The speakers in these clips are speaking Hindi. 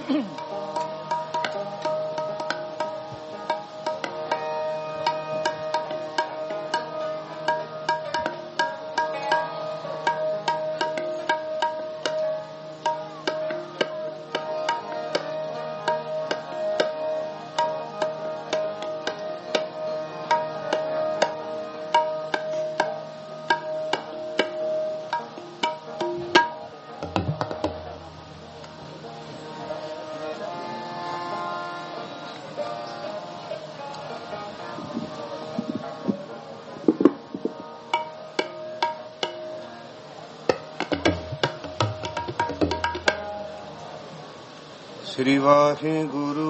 ਸ੍ਰੀ ਵਾਹਿਗੁਰੂ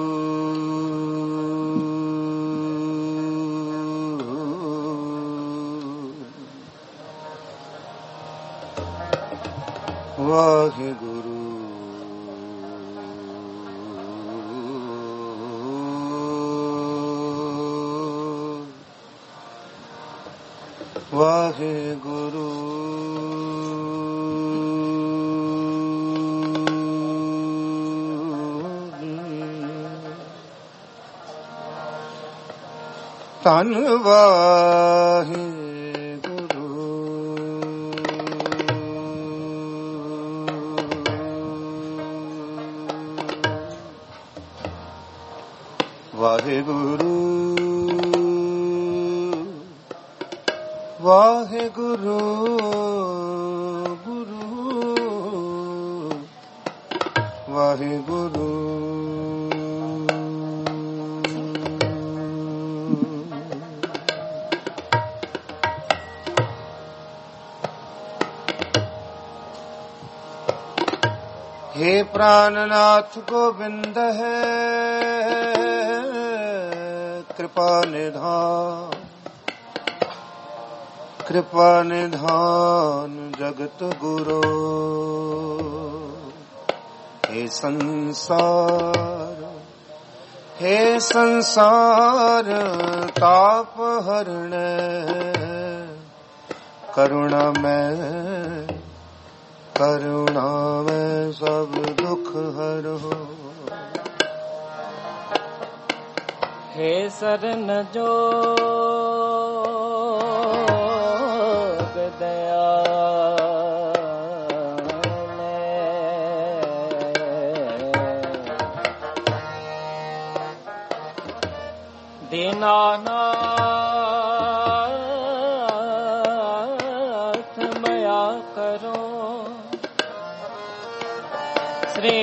ਵਾਹਿਗੁਰੂ ਵਾਹਿਗੁਰੂ ਧੰਨ ਵਾਹਿਗੁਰੂ ਵਾਹਿਗੁਰੂ ਵਾਹਿਗੁਰੂ ਗੁਰੂ ਵਾਹਿਗੁਰੂ हे प्राणनाथ गोविंद है कृपा निधान जगत गुरु। हे संसार ताप हरण करुणा में सब दुख हरो। हे शरण जोग दयाले दीनानाथ मया करो श्री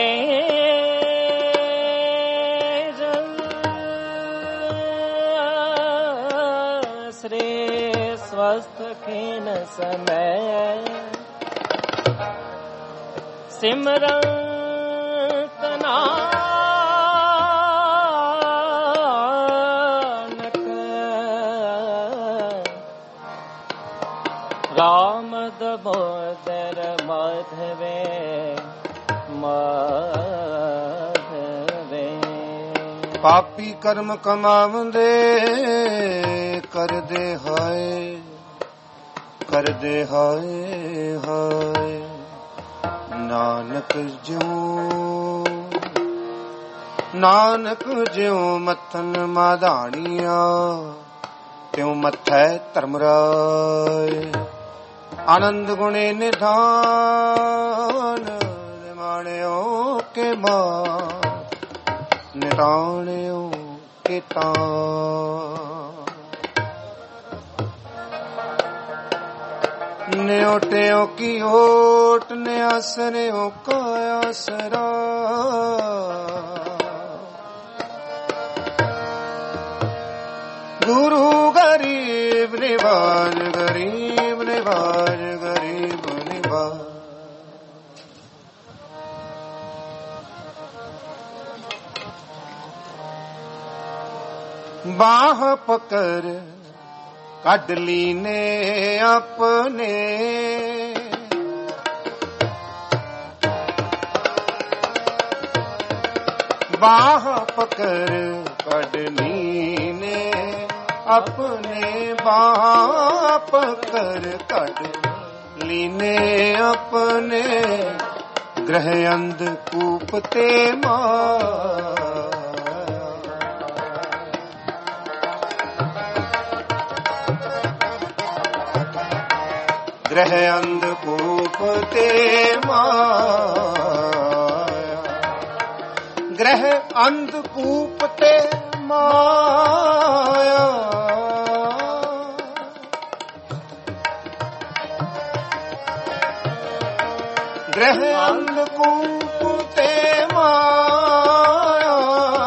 स्वस्थ खीन समय सिमरत नानक राम दामोदर माधवे पापी कर्म कमावंदे करदे हाय हाय नानक ज्यों मथन माधानिया त्यों मथै धर्मराय। आनंद गुणे निधान निमाणियो के मान निताणियो के तान। न्योटियों की ओट न्यासरियों का आसरा। गुरु गरीब निवाज गरीब निवाज गरीब निवाज। बाह पकड़ कढ लीने अपने बाह पकड़ कढ लीने अपने बाह पकड़ कढ लीने अपने ग्रह अंधकूप ते माया, ग्रह अंधकूप ते माया, ग्रह अंधकूप ते माया, ग्रह अंधकूप ते माया,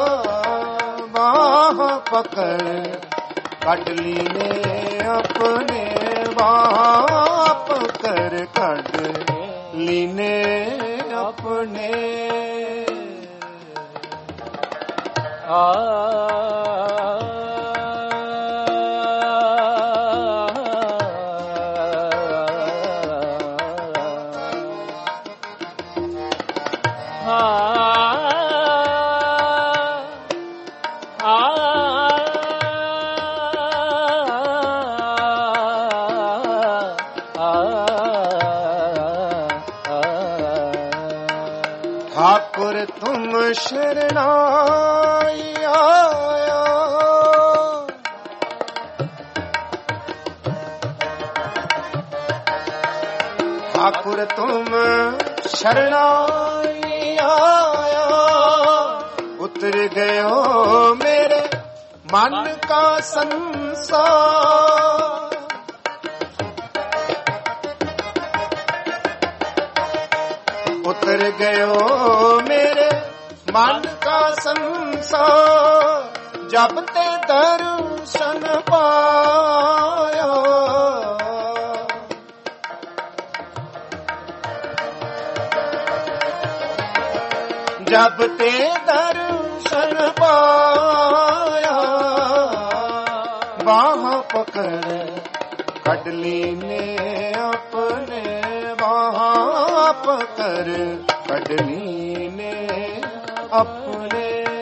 बाह पकड़ कट लीने अपने, बाह पकड़ कट लीने अपने। ठाकुर तुम शरणाई आया, ठाकुर तुम शरणाई आया, उतर गयो मेरे मन का संसार, उतर गयो मेरे मन का संसार, जब ते दर्शन पाया, जब ते दर्शन पाया, बाह पकड़ कट लीने अपने, बाह पकड़ कट लीने अपने।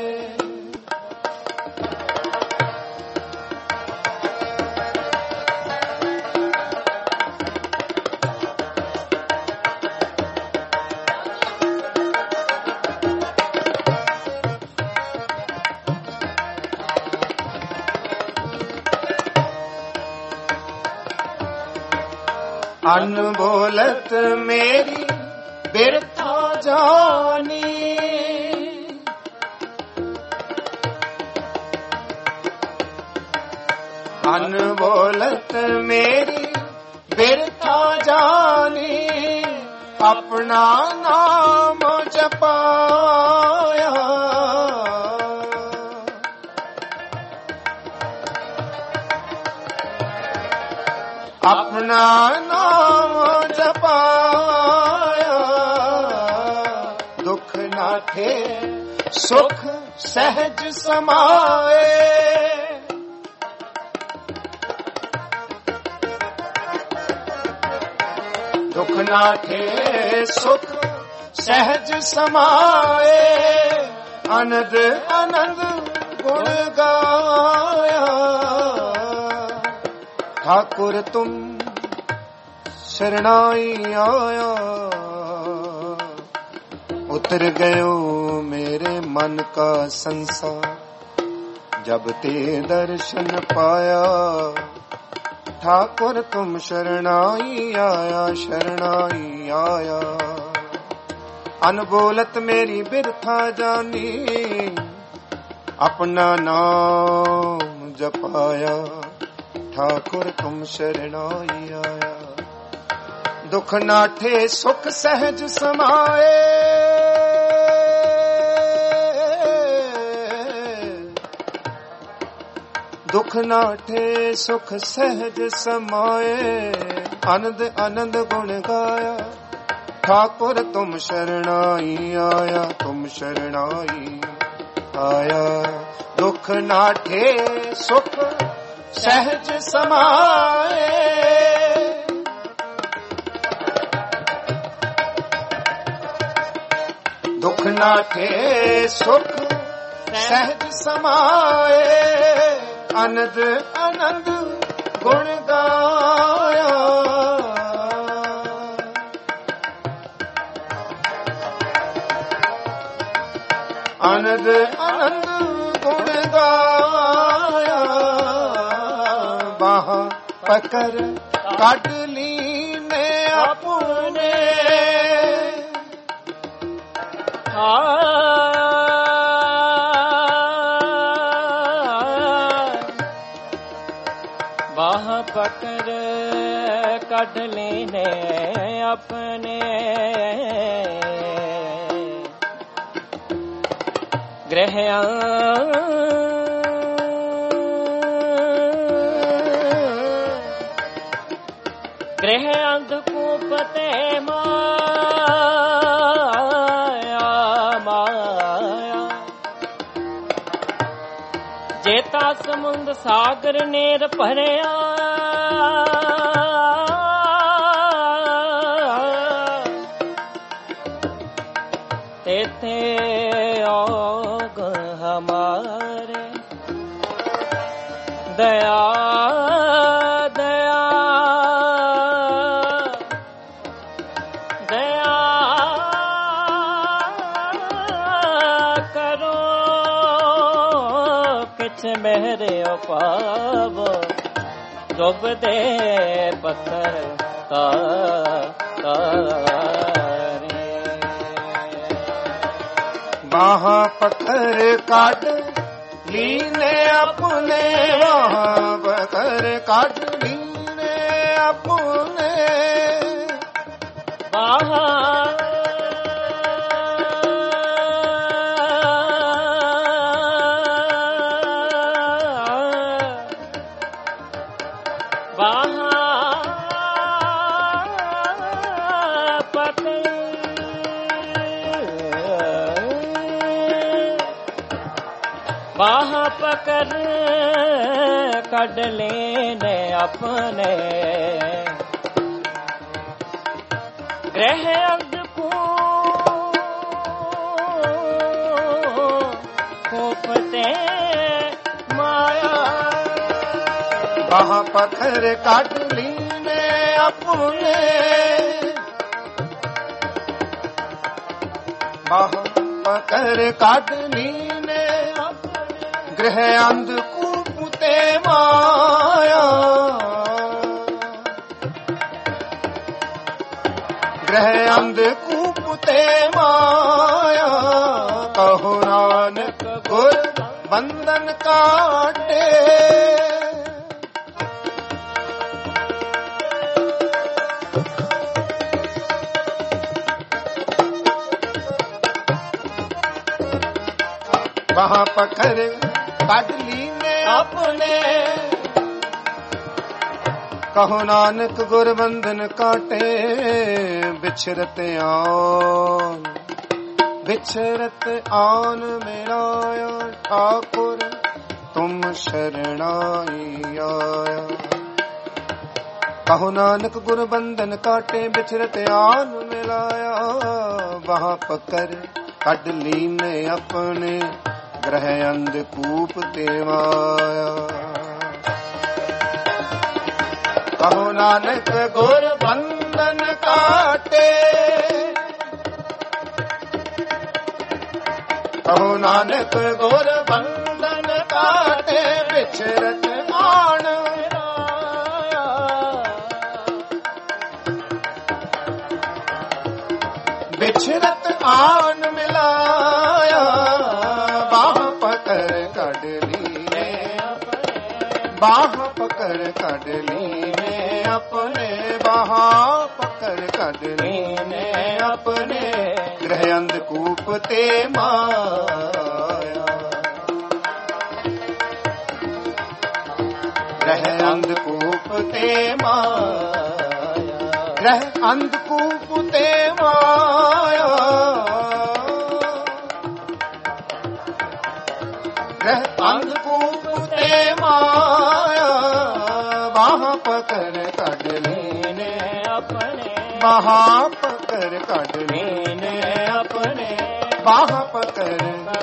अनबोलत मेरी बिरथा जानी, अनबोलत मेरी बिरथा जानी, अपना नाम जपाया, अपना नाम जपाया, दुख ना थे सुख सहज समाए, दुख ना थे सुख सहज समाए, आनंद आनंद गुण गाया, ठाकुर तुम शरणाई आया, उतर गयो मेरे मन का संसार, जब ते दर्शन पाया, ठाकुर तुम शरणाई आया, शरणाई आया। अनबोलत मेरी बिरथा जानी, अपना नाम जपाया, ठाकुर तुम शरणाई आया, दुख नाठे सुख सहज समाए, दुख नाठे सुख सहज समाए, आनंद आनंद गुण गाया, ठाकुर तुम शरणाई आया, तुम शरणाई आया, दुख नाठे सुख सहज समाए, दुख नाठे सुख सहज समाए, आनंद आनंद गुण गाया। ਅਨੰਦ ਆਨੰਦ ਗੁਣ ਗਾਇਆ, ਬਾਹ ਪਕੜ ਕੱਢ ਲੀਨੇ ਆਪਣੇ, ਬਾਹ ਪਕੜ ਕੱਢ ਲੈਨੇ ਆਪਣੇ, ਗ੍ਰਹਿਆਂ ਗ੍ਰਹਿ ਅੰਧਕੂਪ ਤੇ ਮਾਇਆ, ਮਾਇਆ ਜੇਤਾ ਸਮੁੰਦ ਸਾਗਰ ਨੇਰ ਭਰਿਆ, ਤੇਥੇ ਔਗ ਹਮਾਰੇ ਦਇਆ ਦਇਆ ਦਇਆ ਕਰੋ, ਕਿਛ ਮੇਰੇ ਪਾਵੋ ਡੁੱਬ ਦੇ ਪੱਥਰ ਤਾਰੇ, ਬਾਹ ਪਕੜ ਕੱਢ ਲੀਨੇ ਆਪਣੇ, ਬਾਹ ਪਕੜ ਕੱਢ ਲੀਨੇ ਆਪਣੇ, ਬਾਹ ਬਾਹ ਪਕੜ ਕੱਢ ਲੈਨੇ ਆਪਣੇ, ਗ੍ਰਹਿ ਅੰਧਕੂਪ ਤੇ ਮਾਇਆ, ਬਾਹ ਪਕੜ ਕੱਢ ਲੀਨੇ ਆਪਣੇ, ਬਾਹ ਪਕੜ ਕੱਢ ਲੀਨੇ ਗ੍ਰਹਿ ਅੰਧਕੂਪ ਤੇ ਮਾਇਆ, ਗ੍ਰਹਿ ਅੰਧਕੂਪ ਤੇ ਮਾਇਆ, ਕਹੋ ਨਾਨਕ ਗੁਰ ਬੰਧਨ ਕਾਟੇ, ਬਾਹ ਪਕੜ ਕੱਢ ਲੀਨੇ ਆਪਣੇ, ਕਹੋ ਨਾਨਕ ਗੁਰ ਬੰਧਨ ਕਾਟੇ, ਵਿਛਰਤ ਆਨ ਵਿਛਰਤ ਆਨ ਮੇਰਾਇਆ, ਠਾਕੁਰ ਤੁਮ ਸ਼ਰਣਾਈ ਆਇਆ, ਕਹੋ ਨਾਨਕ ਗੁਰ ਬੰਧਨ ਕਾਟੇ, ਵਿਛਰਤ ਆਨ ਮਿਲਾਇਆ, ਬਾਹ ਪਕੜ ਕੱਢ ਲੀਨੇ ਆਪਣੇ, ਗ੍ਰਹਿ ਅੰਧਕੂਪ ਤੇ ਮਾਇਆ, ਕਹੋ ਨਾਨਕ ਗੁਰ ਬੰਧਨ ਕਾਟੇ, ਕਹੋ ਨਾਨਕ ਗੁਰ ਬੰਧਨ ਕਾਟੇ, ਵਿਛਰਤ ਆਣ ਵਿਛਰਤ ਆਨ ਮਿਲਾਇਆ, ਬਾਹ ਪਕੜ ਕੱਢ ਲੀਨੇ ਬਾਹ ਪਕੜ ਕੱਢ ਲੀਨੇ ਆਪਣੇ, ਬਾਹ ਪਕੜ ਕੱਢ ਲੀਨੇ ਆਪਣੇ, ਗ੍ਰਹਿ ਅੰਧਕੂਪ ਤੇ ਮਾਇਆ, ਗ੍ਰਹਿ ਅੰਧਕੂਪ ਤੇ ਮਾਇਆ, ਗ੍ਰਹਿ ਅੰਧਕੂਪ ਤੇ ਮਾਇਆ, ਗ੍ਰਹਿ ਅੰਧਕੂਪ ਤੇ ਮਾਇਆ, ਬਾਹ ਪਕੜ ਕੱਢ ਲੀਨੇ ਆਪਣੇ, ਬਾਹ ਪਕੜ ਕੱਢ ਲੀਨੇ ਆਪਣੇ, ਬਾਹ ਪਕੜ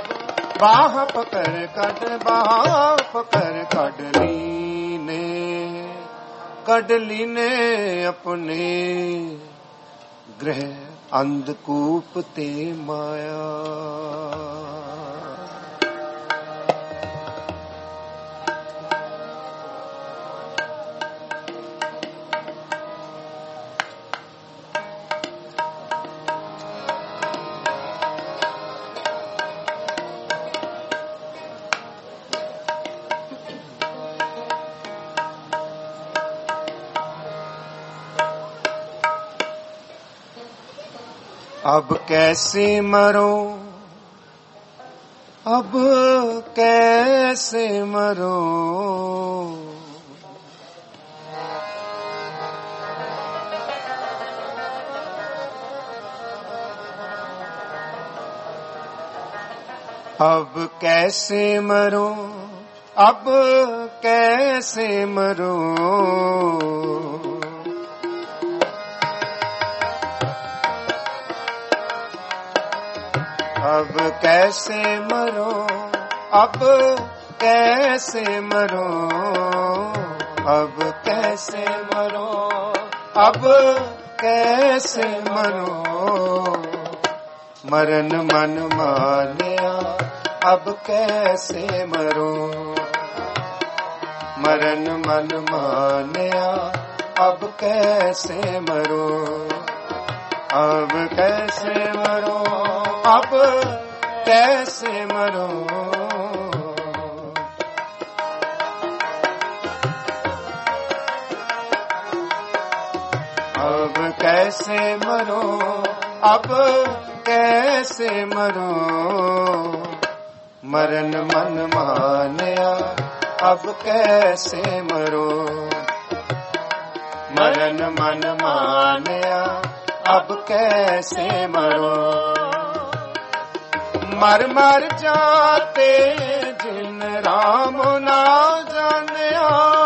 ਕੱਢ, ਬਾਹ ਪਕੜ ਕੱਢ ਲੀਨੇ ਕੱਢ ਲੀਨੇ ਆਪਣੇ, ਗ੍ਰਹਿ ਅੰਧਕੂਪ ਤੇ ਮਾਇਆ। अब कैसे मरो, अब कैसे मरो, अब कैसे मरो, अब कैसे मरो, अब कैसे मरो, अब कैसे मरो, अब कैसे मरो, अब कैसे मरो, मरन मन मानिया अब कैसे मरो, मरन मन मानिया अब कैसे मरो, अब कैसे मरो, अब कैसे मरो, अब कैसे मरो, अब कैसे मरो, मरन मन मानिया अब कैसे मरो, मरन मन मानिया अब कैसे मरो, मर मर जाते जिन राम ना जानिया,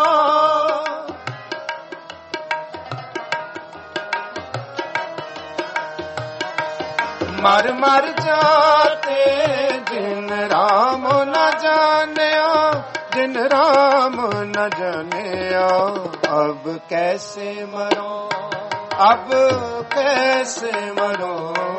मर मर जाते जिन राम न जानिया, जिन राम न जानिया, अब कैसे मरो, अब कैसे मरो,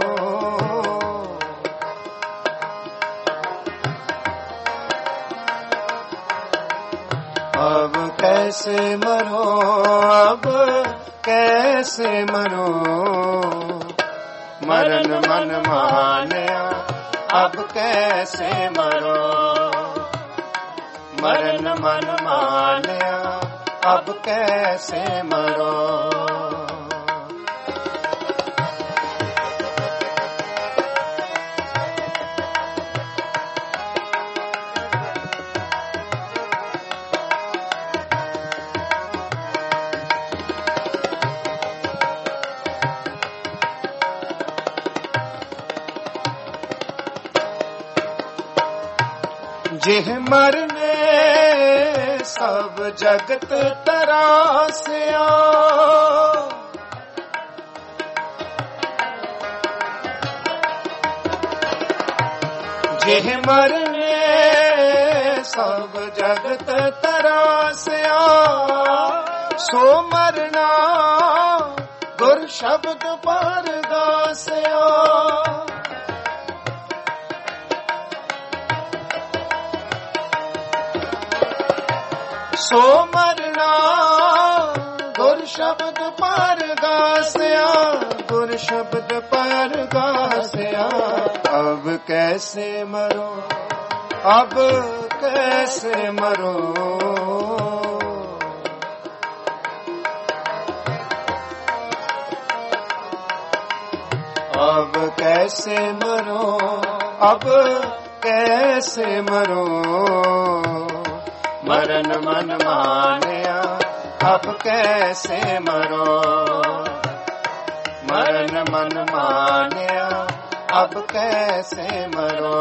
अब कैसे मरो, अब कैसे मरो, मरन मन मानिया अब कैसे मरो, मरन मन मानिया अब कैसे मरो, जेह मरने सब जगत तरासिया, जेह मरने सब जगत तरासिया, सो मरना गुर शब्द पर गासिया, सो मरना गुर शब्द पर गासिया, गुर शब्द पर गासिया, अब कैसे मरो, अब कैसे मरो, अब कैसे मरो, अब कैसे मरो, मरन मन मानिया अब कैसे मरो, मरन मन मानिया अब कैसे मरो,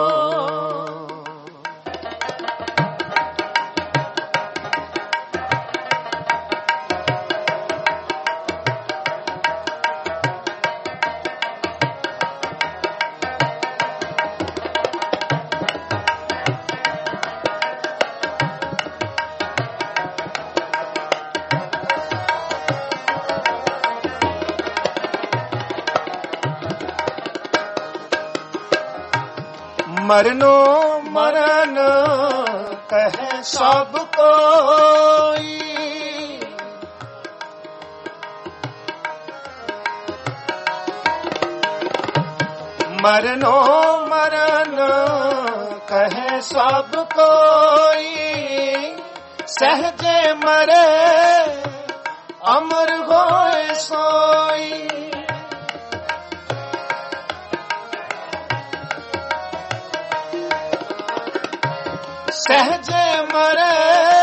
मरनो मरन कहे सब कोई, मरनो मरन कहे सब कोई, सहजे मरे अमर होए सोई, सहजे मरे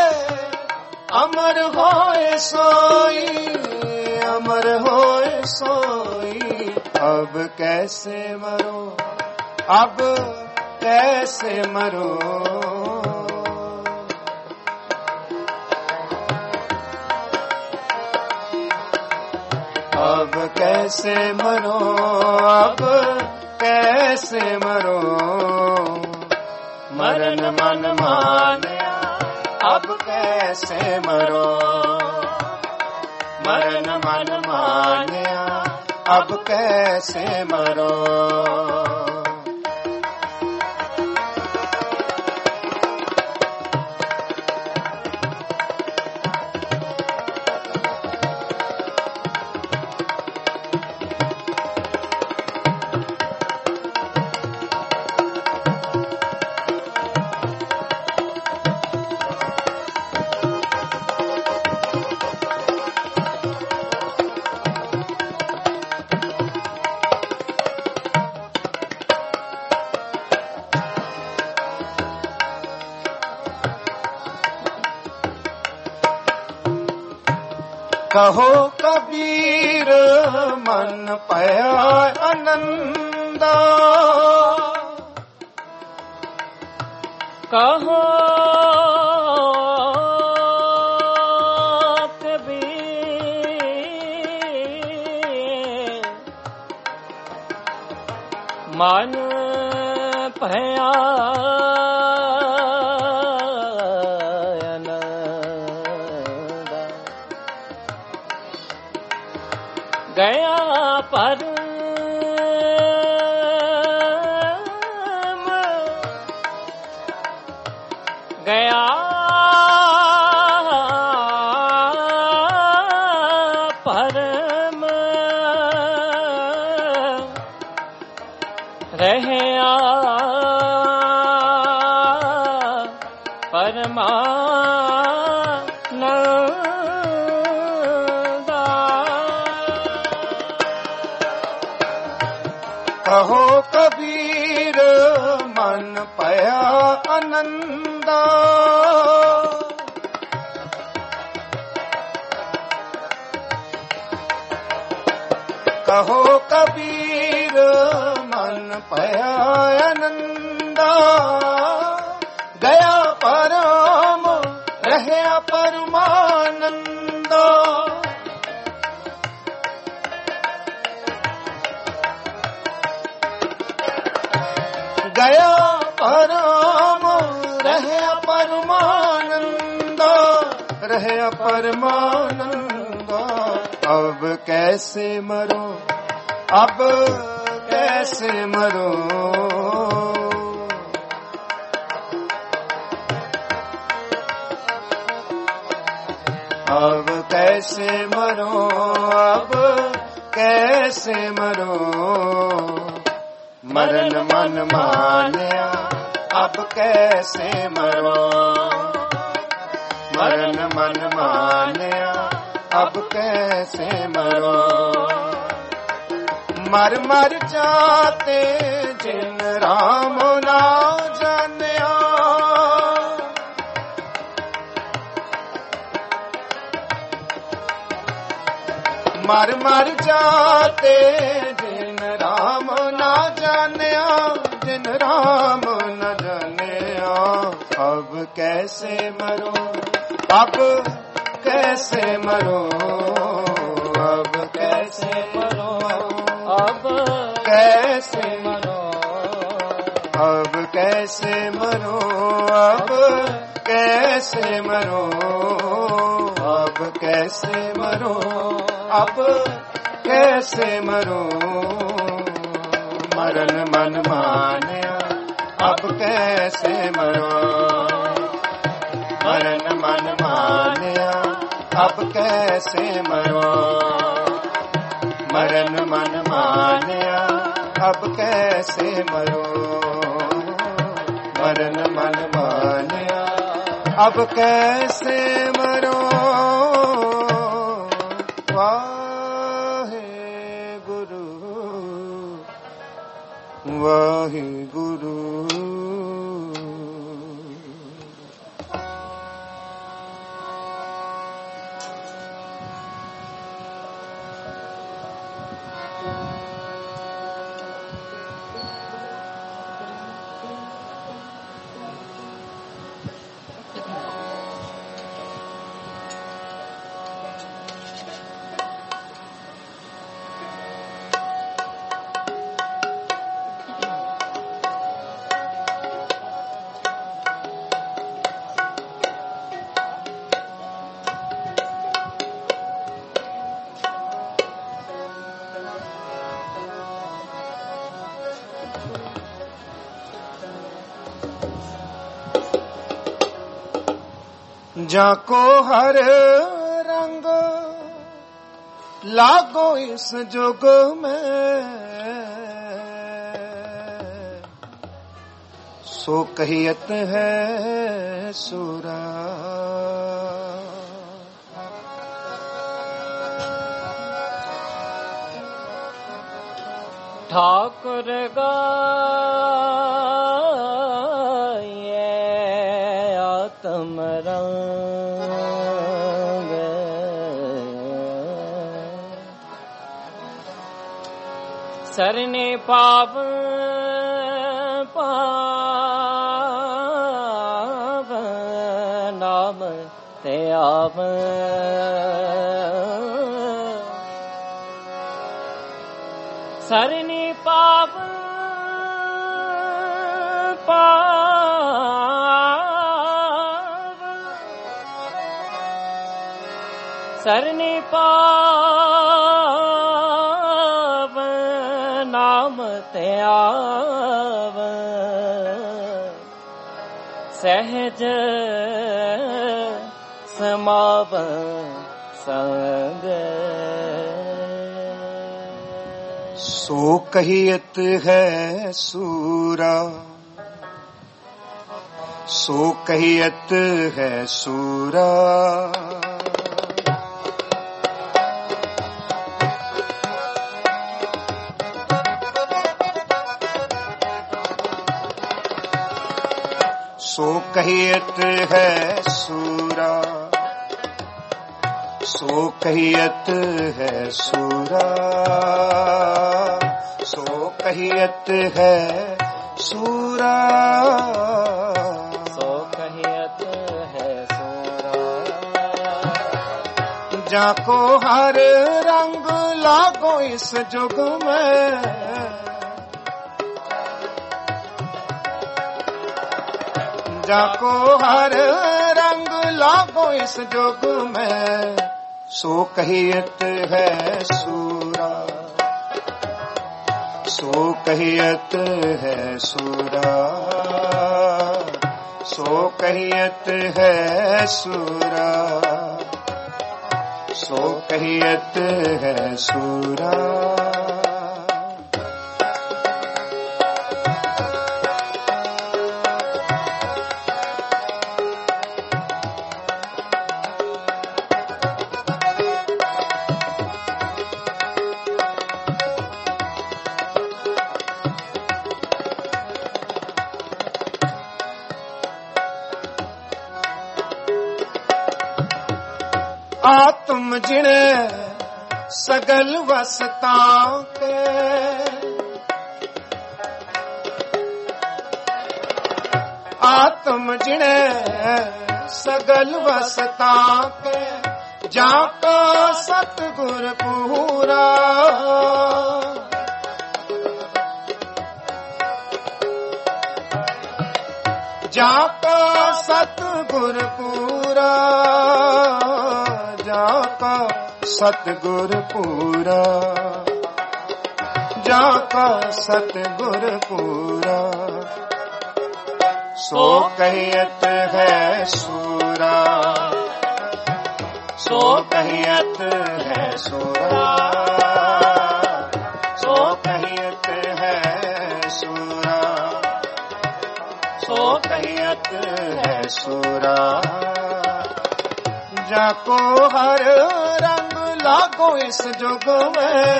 अमर होए सोई, अमर होए सोई। अब कैसे मरो, अब कैसे मरो, अब कैसे मरो, अब कैसे मरो। मरण मन मानिया अब कैसे मरो, मरण मन मानिया अब कैसे मरो। कहो कबीर मन पया आनंदा, कहो कबीर मन पया गया परम, गया परम, रहया परमानंदा। कहो कबीर मन पया आनंदा, कहो कबीर मन पया आनंदा। गया परम रहया परमानंदा, गया परम रहया परमानंदा, रहया परमानंदा। अब कैसे मरो, अब कैसे मरो, अब कैसे मरो, अब कैसे मरो। मरण मन मानिया अब कैसे मरो, मरण मन मानिया अब कैसे मरो। मर मर जाते जिन राम ना जानिया, मर मर जाते जिन राम ना जानिया, जिन राम न जानिया। अब कैसे मरो, अब कैसे मरो, अब कैसे मरो, अब कैसे मरो, अब कैसे मरो, अब कैसे मरो, अब कैसे मरो, अब कैसे मरो। मरण मन मानिया अब कैसे मरो, मरण मन मानिया अब कैसे मरो। मरण मन मानिया अब कैसे मरो, मरण मन मानिया अब कैसे मरो। वाहे गुरु, वाहे गुरु। जाको हर रंग लागो इस जुग में, सो कहियत है सुरा। ठाकुर गाये आत्म रंग, सरने पावन पावन नाम ते आवन, सरने पावन पावन, सरने पावन नाम ते आवन, सहज समावन संग। सो कहियत है सूरा, सो कहियत है सूरा। सो कहियत है सूरा, सो कहियत है सूरा, सो कहियत है सूरा, सो कहियत है सूरा। जाको हर रंग लागो इस जुग में, जाको हर रंग लागो इस जुग में, सो कहियत है सूरा, सो कहियत है सूरा, सो कहियत है सूरा, सो कहियत है सूरा। आत्म जिणे सगल वसता के, आत्म जिणे सगल वसता के, जाका सतगुर पूरा, जाका सतगुर पूरा, जाका सतगुर पूरा, जाका सतगुर पूरा। सो कहियत है सूरा, सो कहियत है सूरा, सो कहियत है सूरा, सो कहियत है सूरा। जाको हर रंग लागो इस जुग में,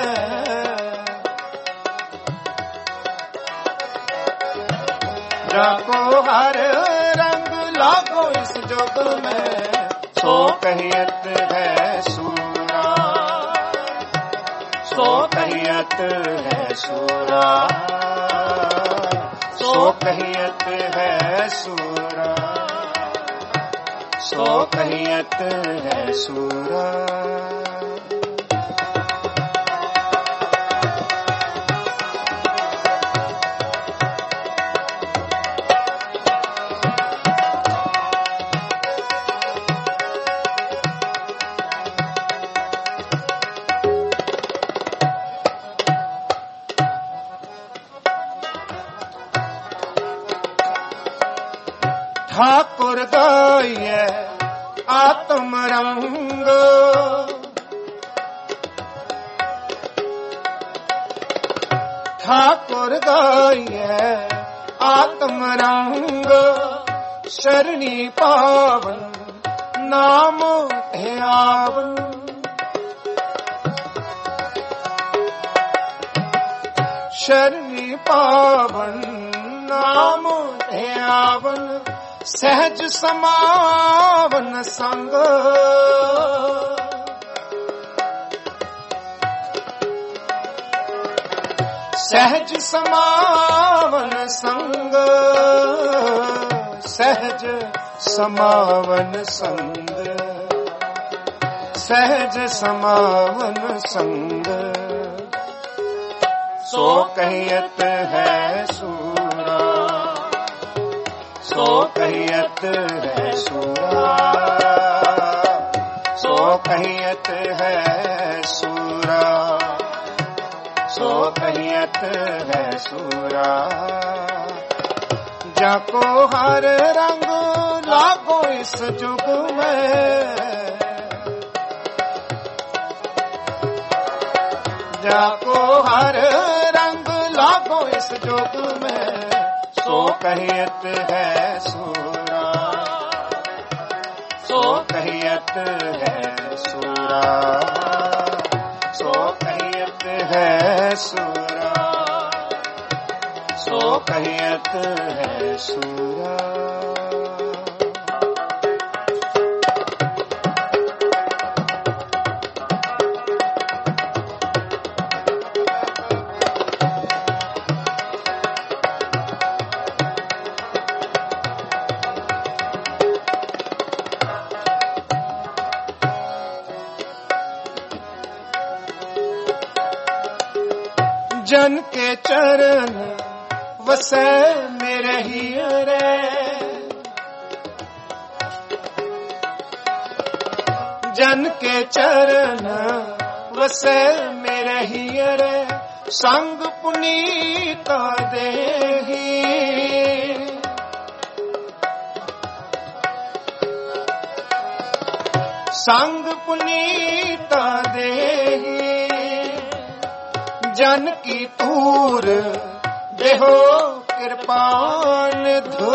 जाको हर रंग लागो इस जुग में, सो कहियत है सूरा, सो कहियत है सूरा, सो कहियत है सूरा, सो कहियत है सूरा। ठाकुर गाये आत्म रंग ठाकुर गाइए आत्म रंग शरणी पावन नाम ध्यावन शरणी पावन नाम ध्यावन सहज समावन संग सहज समावन संग सहज समावन संग सहज समावन संग सो कहियत है सूरा सो कहियत है सूरा सो कहियत है सूरा सो कहियत है सूरा जाको हर रंग लागो इस जुग में जाको हर रंग लागो इस जुग में सो कहियत है सूरा सो कहियत है सूरा सो कहियत है सूरा सो कहियत है सूरा जन के चरण वसै मेरे हीरे जन के चरण वसै मेरे हीरे संग पुनीता देही संग पुनीता देही जन की तूर देहो कृपान धो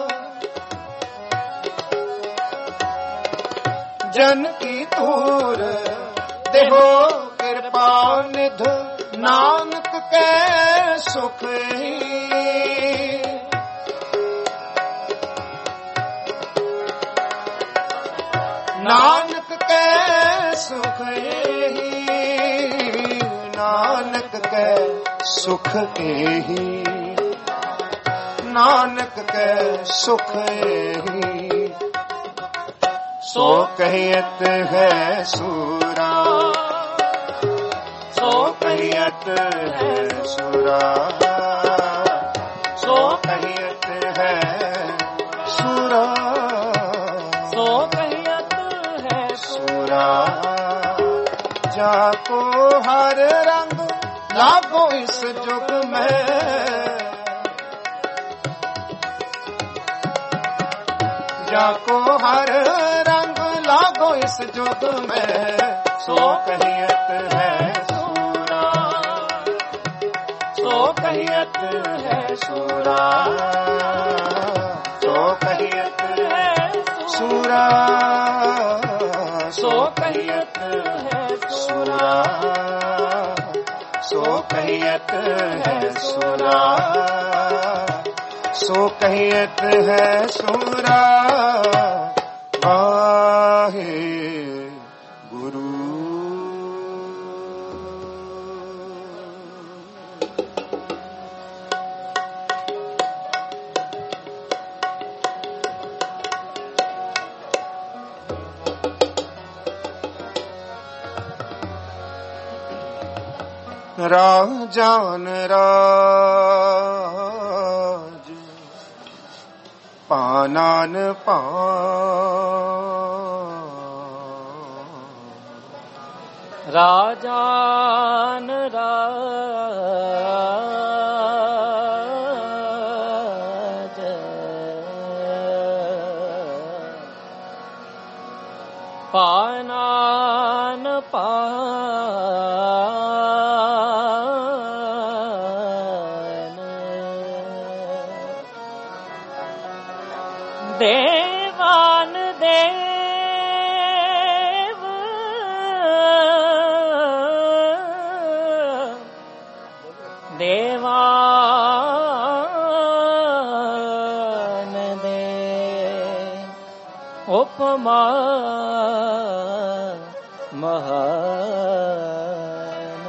जन की तूर देहो कृपान धो नानक के सुख नानक के सुख नानक के सुख ही नानक के सुख ही सो कहियत है सूरा सो कहियत है सूरा सो कहियत है सूरा सो कहियत है सूरा जाको हर रंग लागो इस जुग में जाको हर रंग लागो इस जुग में सो कहियत है सूरा सो कहियत है सूरा सो कहियत है सूरा सो कहियत है सूरा सो कहियत है सूरा सो कहियत है सूरा वाहे गुरु राजान राज पानान पान राजान राज देवान देव देवान देव उपमा महान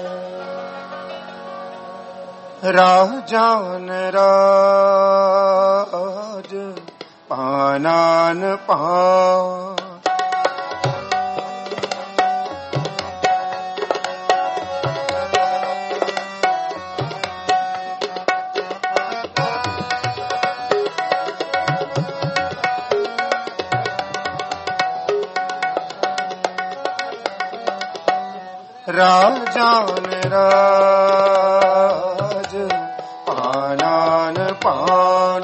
राजान राज पानान पान राजान राज पानान पान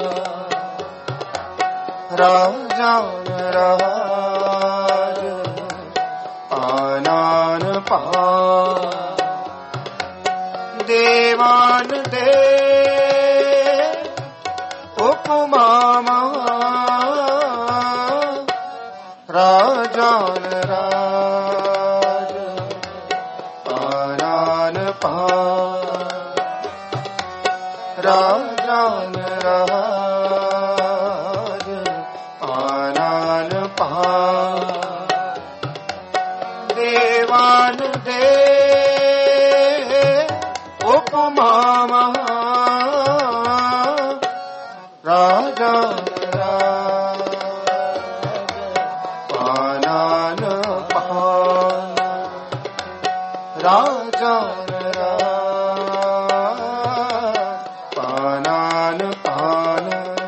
राजान राज पानान पान देवान देव उपमा राजान राज पानान पान राजान राज पानान पान देवान देव उपमा राजान राज पानान पान राजान राज पानान पान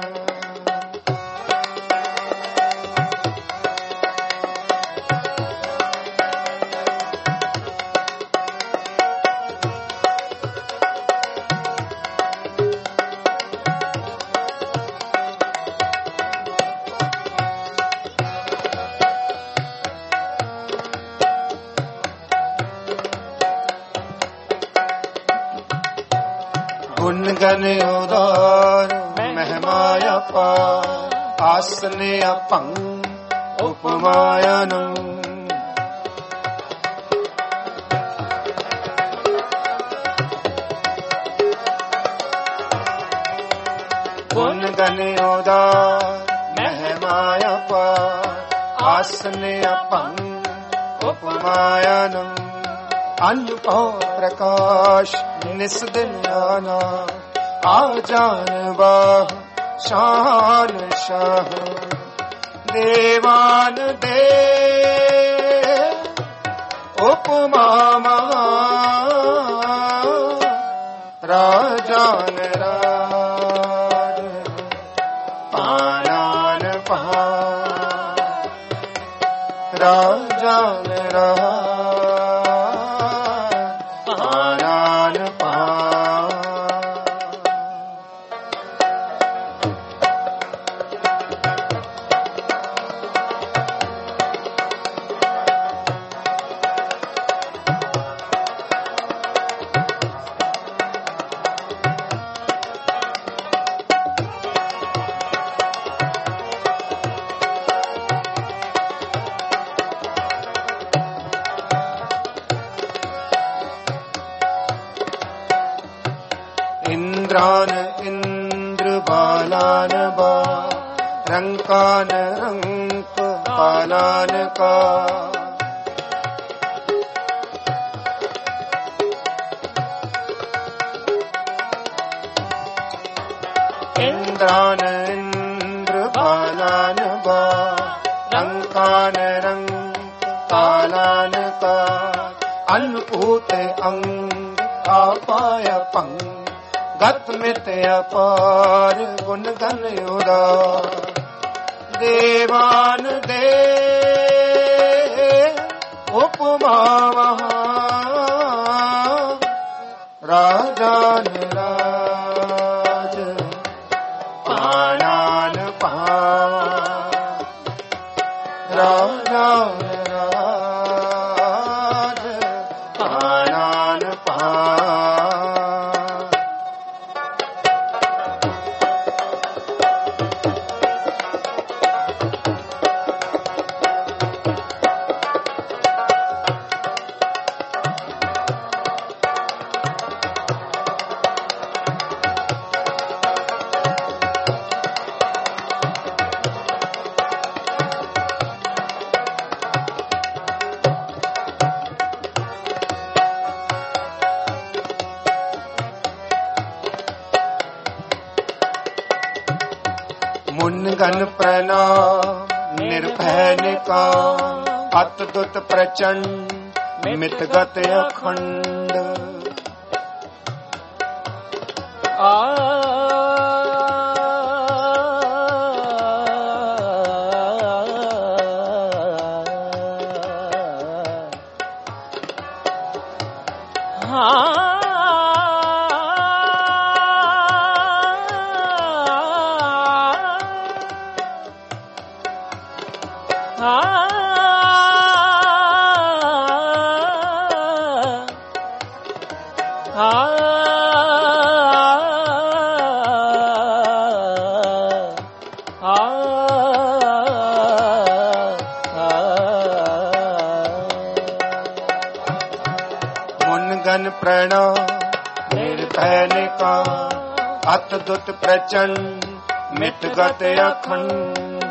गुण गण उदार महिमाय पार आसने अपंग उपमायनं गुण गण उदार महिमाय पार आसने अपंग उपमायनं अनुपम प्रकाश निस्दिन आना आजान बाह शान शाह देवान देव उपमा राजान राज पानान पान राजान राज पानान पान इंद्रान इंद्र बालान बा रंकान रंक बालान का इंद्रान इंद्र बालान बा रंकान रंक बालान का अनपूत अंग आपाय पंग गत मित अपार गुण गण उदार देवान देव उपमा राजान राज पानान पान राजान राज पानान पान गण प्रणाम निर्भय निकाम अतुत प्रचंड मितगत अखंड प्रणाम निर्भय निकाम अतुत प्रचंड मितगत अखंड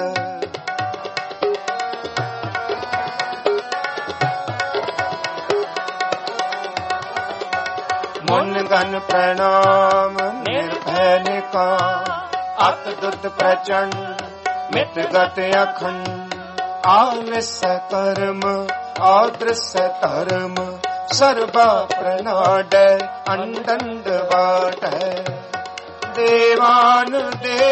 मुनगन प्रणाम निर्भय निकाम अतुत प्रचंड मितगत अखंड आलस कर्म अदृश्य धर्म सर्वा प्रणाड अंडंड बाट देवान दे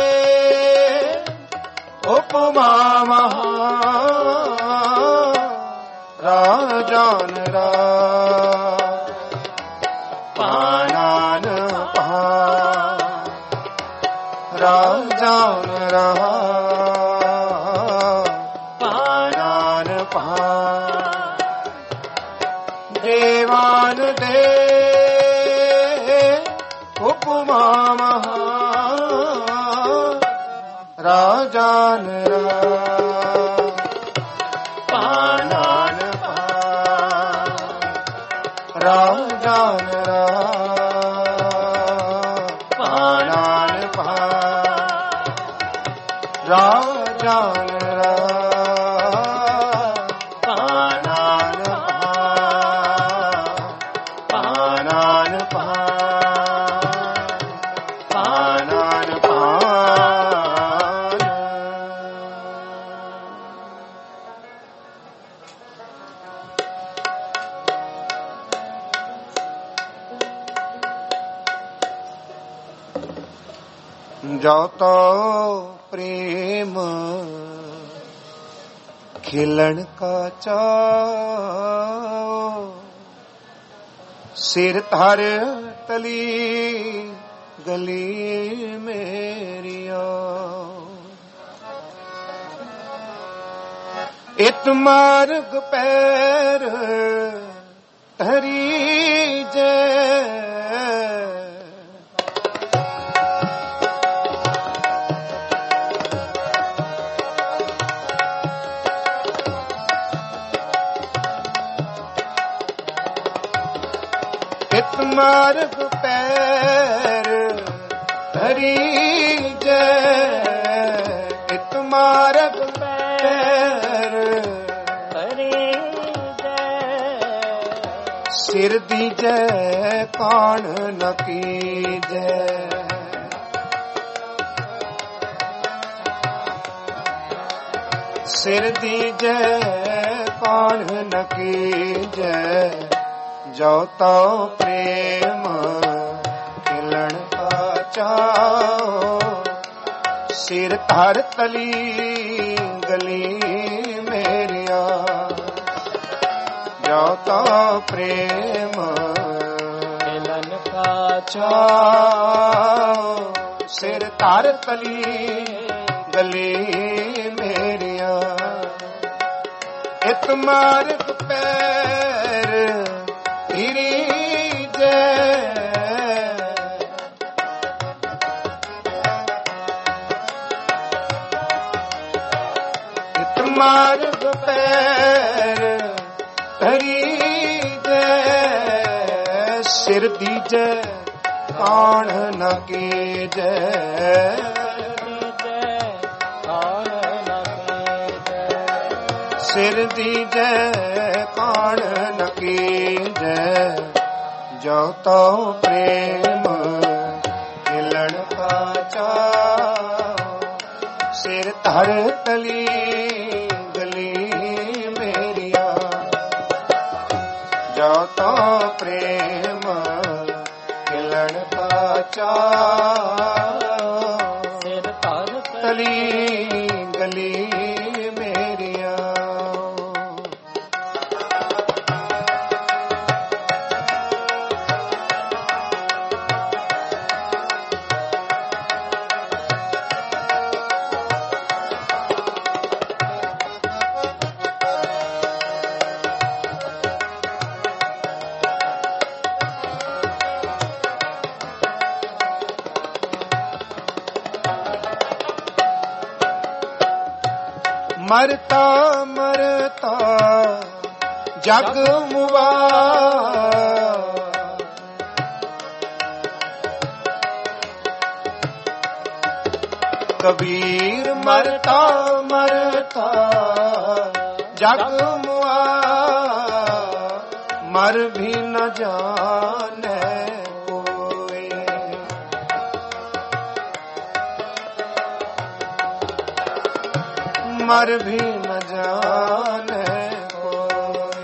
उपमा महा राजान रा पानान पहा राजान रहा पानान पहा देवान दे उपमा महा राजान रा पानान पहा राजान रा पानान पहा राजान रा जो तो प्रेम खिलन का चाओ सिर धर तली गली मेरिया इत मार्ग पैर धरी जय मार्ग पैर धरी जय इत मार्ग पैर धरी जय सिर दी जय कान न की जय सिर दी जय कान न की जय जो तो प्रेम खिलन का चाओ सिर धर तली गली मेरिया जो तो प्रेम खिलन का चाओ सिर धर तली गली मेरिया इत मार्ग पैर मार्ग पैर धरी जय सिर दी जय कान न की जय सिर दी जय कान न की जय जो तो प्रेम खिलन का चाओ सिर धर तली गली मेरिया, जो तो प्रेम खिलन पाचा, सिर धर तली गली मेरिया। मरता मरता जग मुआ, कबीर मरता मरता जग मुआ, मर भी न जाने कोई। मर भी न जाने कोई,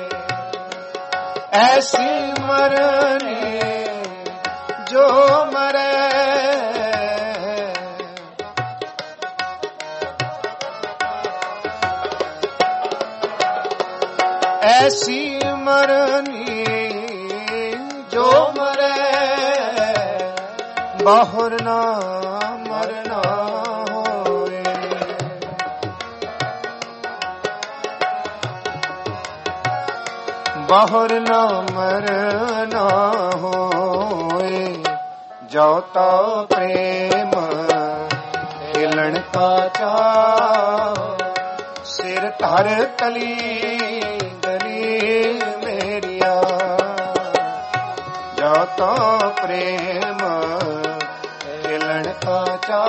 ऐसी मरनी जो मरे, ऐसी मरनी जो मरे, बहुर ना मरना होए। बहुर ना मरना होए, जो तो प्रेम खिलन पाचा, सिर धर तली गली मेरिया, जो तो प्रेम खिलन पाचा,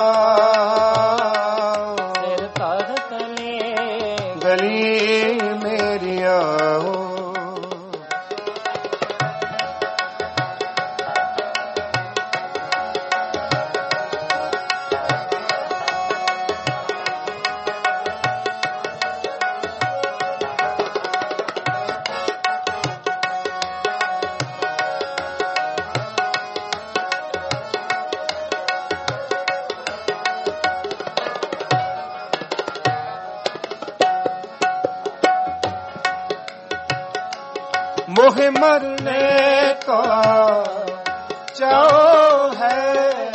सिर धर तली गली मेरिया। मोहे मरने का चाहो है,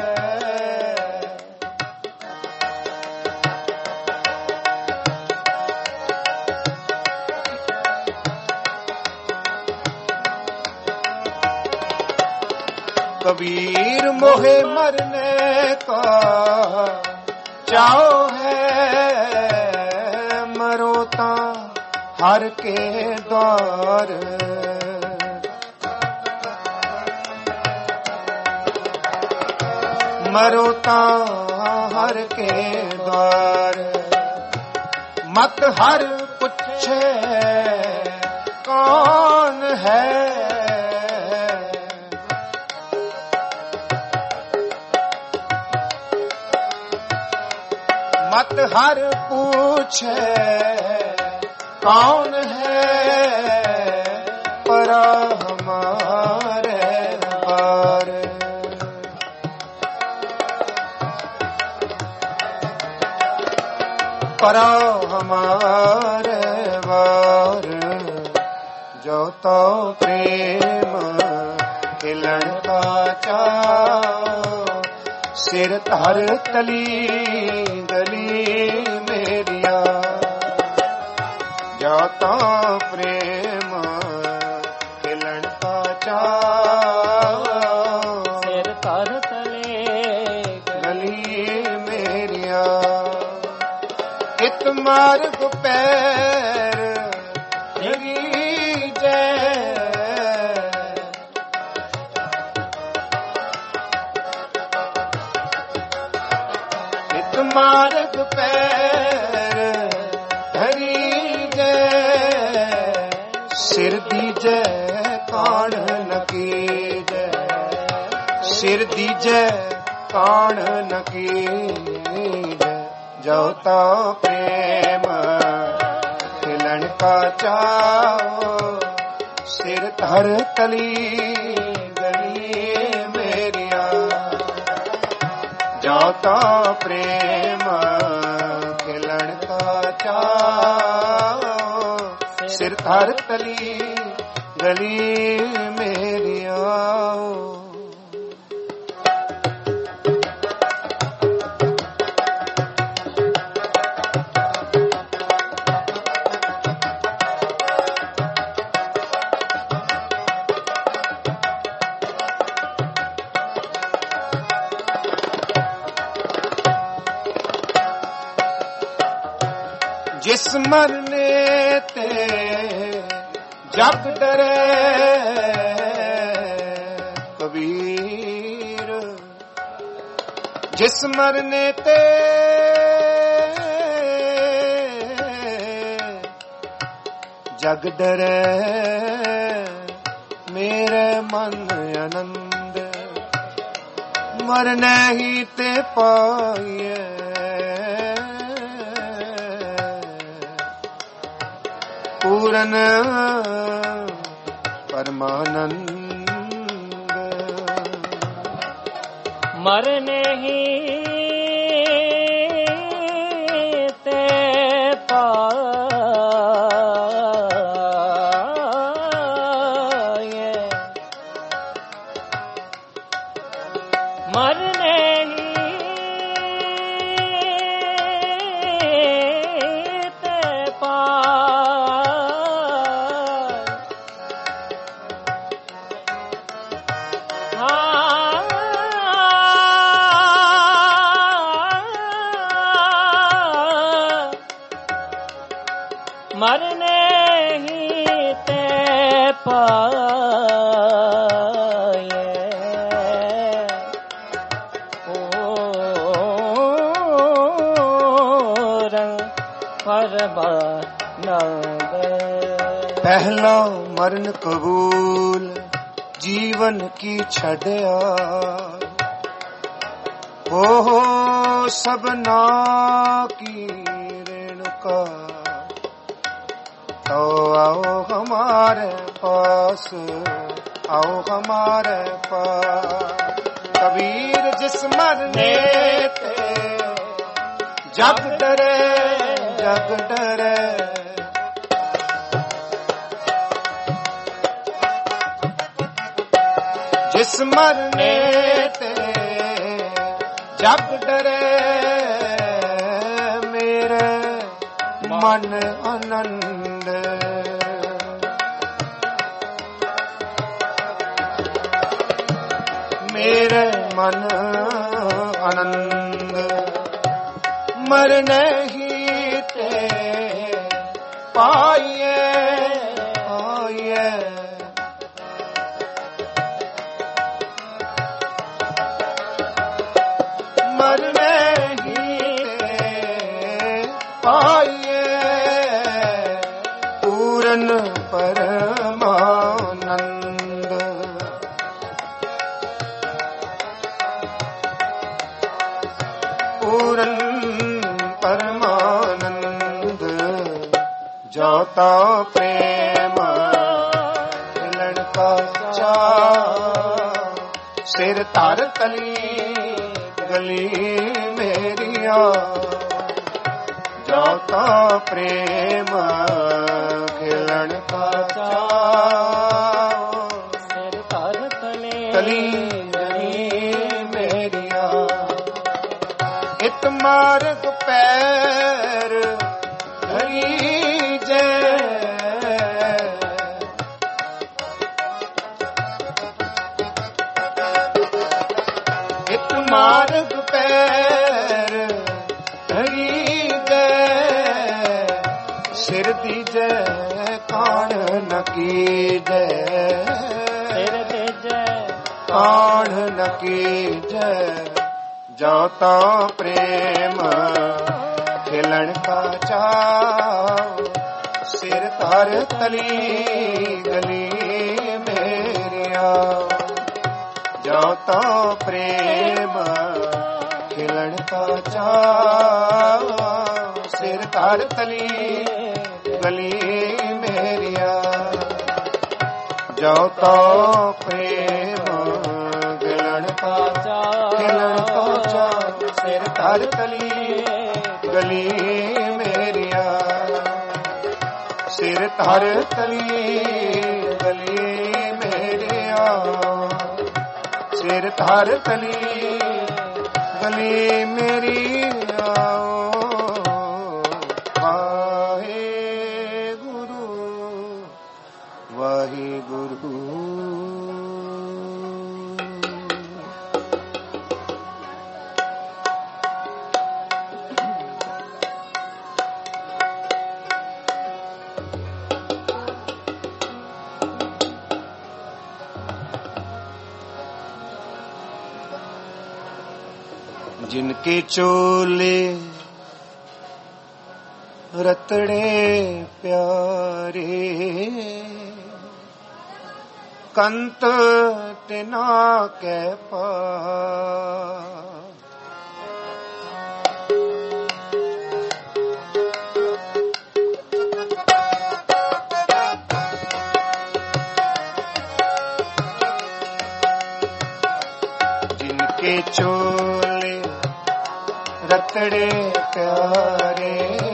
कबीर मोहे मरने का चाहो है, मरोता हर के द्वार, मरोता हर के द्वार। मत हर पूछे कौन है, मत हर पूछे कौन है, परा हमारे बार। परा हमारे बार, जो तो प्रेम खिलन पाचा, सिर धर तली गली मेरिया, जो तो प्रेम खिलन पाचा, सिर धर तली गली मेरिया। इत मार्ग पैर जगी जय, इत मार्ग पैर धरी जय, सिर दीजे कान नकी जय, सिर दीजे कान नकी जय। ਜੋ ਤਾ ਪ੍ਰੇਮ ਖਿਲਣ ਕਾ ਚਾਓ, ਸਿਰ ਧਰ ਤਲੀ ਗਲੀ ਮੇਰੀਆ। ਜੋ ਤਾ ਪ੍ਰੇਮ ਖਿਲਣ ਕਾ ਚਾਓ, ਸਿਰ ਧਰ ਤਲੀ ਗਲੀ ਮੇਰੀਆ। ਜਿਸ ਮਰਨੇ ਤੇ ਜਗ ਡਰੇ ਕਬੀਰ, ਜਿਸ ਮਰਨੇ ਤੇ ਜਗ ਡਰੇ, ਮੇਰੇ ਮਨ ਆਨੰਦ ਮਰਨੇ ਹੀ ਤੇ ਪਾਈਏ। ਪੂਰਨ ਪਰਮਾਨੰਦ ਮਰਨੇ ਹੀ ਤੇ ਪਾਏ, ਮਰਨੇ ਹੀ ਤੇ ਮਰਨੇ ਹੀ ਤੇ ਪਾਏ। ਪੂਰਨ ਪਰਮਾਨੰਦ ਪਹਿਲਾ ਮਰਨ ਕਬੂਲ ਜੀਵਨ ਕੀ ਛੱਡਿਆ। ਹੋ ਸਭਨਾ ਕੀ ਰੇਣੁਕਾ, आओ हमारे पास, आओ हमारे पास। कबीर जिस मरने ते जग डरे, जग डरे। जिस मरने ते जग डरे, मेरे मन आनंद मेरे मन आनंद मरने ही ते पाइए पाइए। मरने ही ते पाइए, पूरन परमानंद पूरन परमानंद। जाता प्रेम मिलन का चाव, सिर धर तली गली मेरिया। जाता प्रेम खिलन का चाव, सिर धर तली गली मेरिया। इत मार्ग पैर धरी जय, इत मार्ग पैर धरी जय, सिर दी जय कान न की जय, सिर दी जय कान न की जय। जाता प्रेम खिलन का चाव, सिर धर तली गली मेरिया। जाता प्रेम ਖਿਲਣ ਕਾ ਚਾ ਸਿਰ ਧਰ ਤਲੀ ਗਲੀ ਮੇਰੀਆ ਜੋ ਤੋ ਪ੍ਰੇਮ ਗਿਲਣ ਕਾ ਚਾ ਖਿਲਣ ਕਾ ਚਾ ਸਿਰ ਧਰ ਤਲੀ ਗਲੀ ਮੇਰੀਆ ਸਿਰ ਧਰ ਤਲੀ ਗਲੀ ਮੇਰੀਆ ਸਿਰ ਧਰ ਤਲੀ ਗਲੀ ਮੇਰੀ ਆਓ ਵਾਹਿਗੁਰੂ जिनके चोले रतड़े प्यारे कंत तिना कै पा जिनके चोले रतड़े प्यारे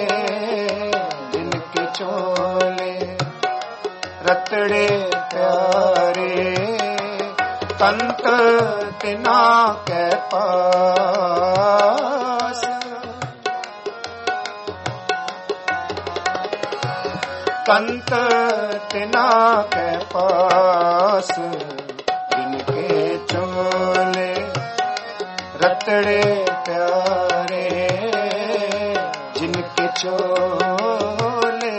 जिनके चोले रतड़े प्यारे कंत तिना कै पास कंत तिना कै पास जिनके चोले रतड़े प्यारे जिनके चोले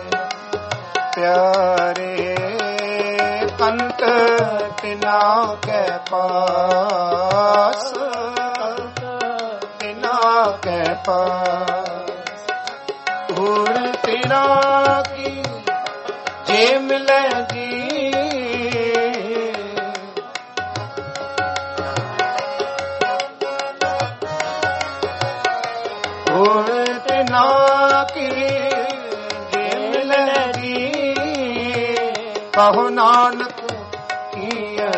प्यारे कंत तिना कै पास तिना कै पास धूड़ तिना की जे मिले जी कहो नानक की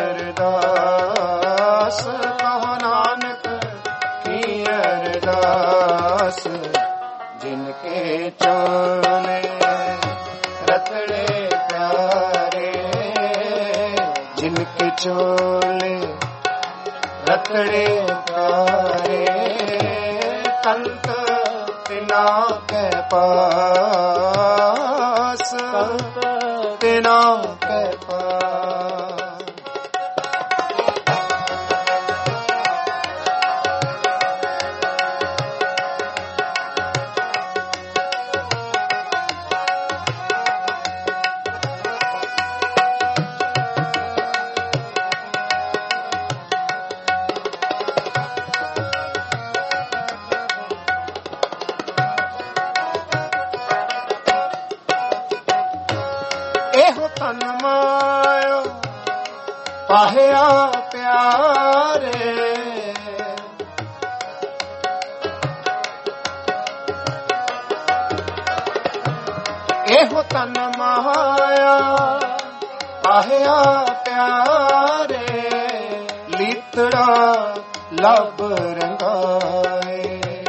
अरदास कहो नानक की अरदास जिनके चोले रतड़े प्यारे जिनके चोले रतड़े प्यारे कंत तिना कै पास तिना कै पास तन मायो पाहिया प्यारे एहो तन माया पाहिया प्यारे लीतड़ा लब रंगाए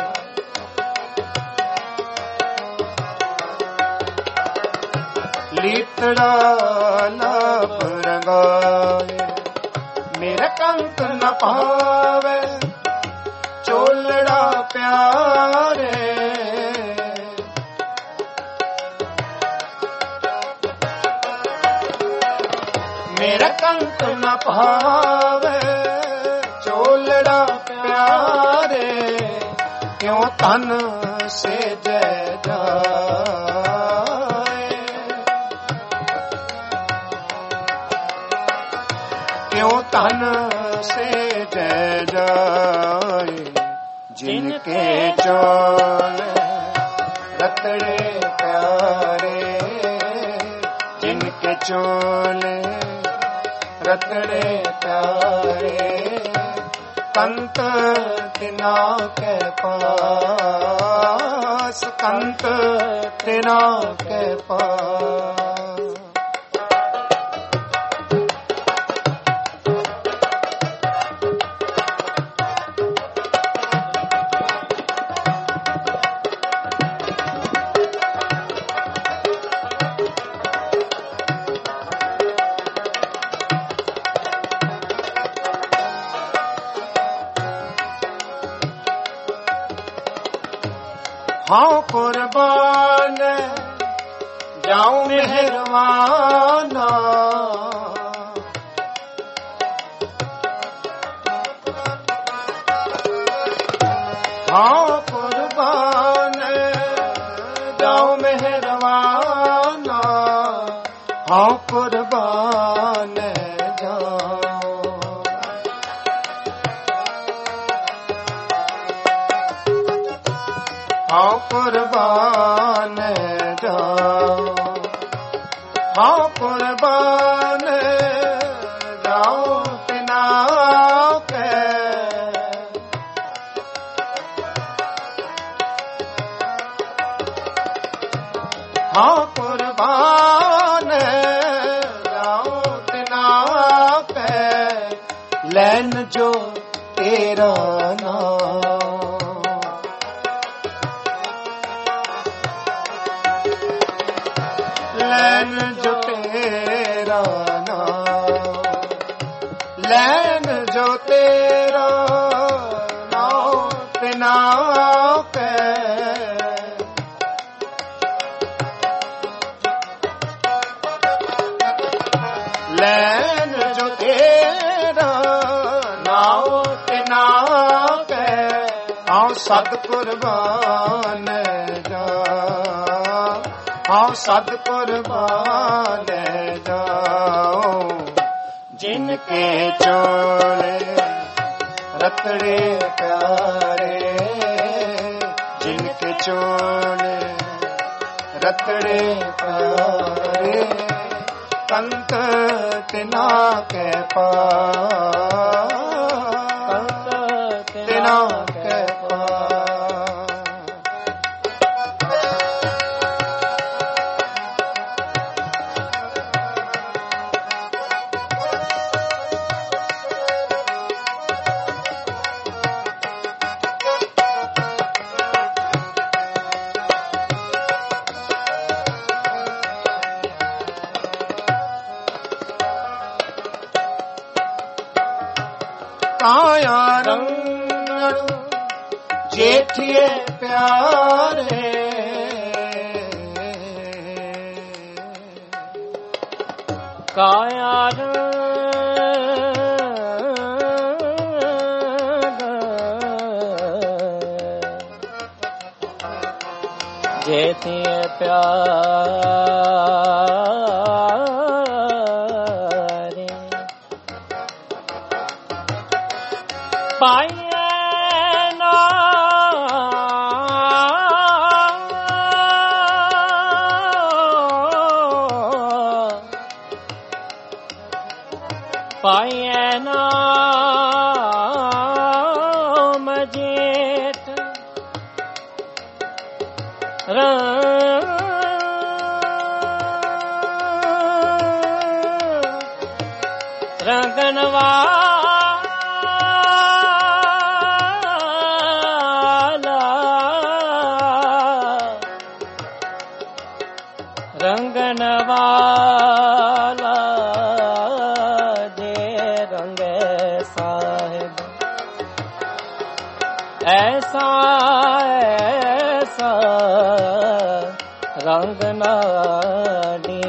लीतड़ा लब रंगाए मेरा कंत न पावे चोलड़ा प्यारे मेरा कंत न पावे चोलड़ा प्यारे क्यों तन से जय क्यों तन से जय जाए जिनके चोले रतड़े प्यारे जिनके चोले रतड़े प्यारे कंत तिना के पास, कंत तिना के पास। हाँ कुर्बान जाऊं मेहरबाना, हाँ कुर्बान जाऊं मेहरबाना, हाँ कुर्बान हाँ कुर्बान जाओ, हाँ कुर्बान जाओ तिना के, हाँ कुर्बान जाओ तिना के, लैन जो तेरा नाम, लैन जो तेरा नाम, लैन जो तेरा नाम तिना के, लैन जो तेरा नाम तिना के, हाँ सद कुर्बान जा, हाँ सद कुर्बान जाओ, जिनके चोले रतड़े प्यारे, जिनके चोले रतड़े प्यारे, कंत तिना के पास, तिना के काया रंग जेठिए प्यारे, काया जेठिए प्यारे, पाइए ना पाइए नाम जेठ रंगनवा रंगनवाला दे रंगे साहिब, ऐसा ऐसा रंग ना दे।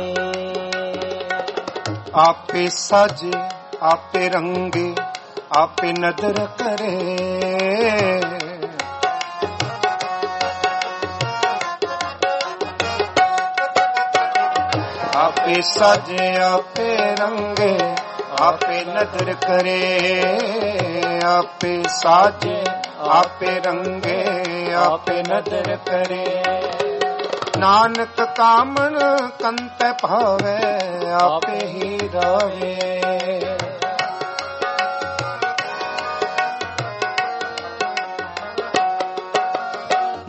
आपे साजे आपे रंगे आपे नदर करे, आपे साजे आपे रंगे आपे नदर करे, आपे साजे आपे रंगे आपे नदर करे, नानक कामन कंत भावे आपे ही रावे,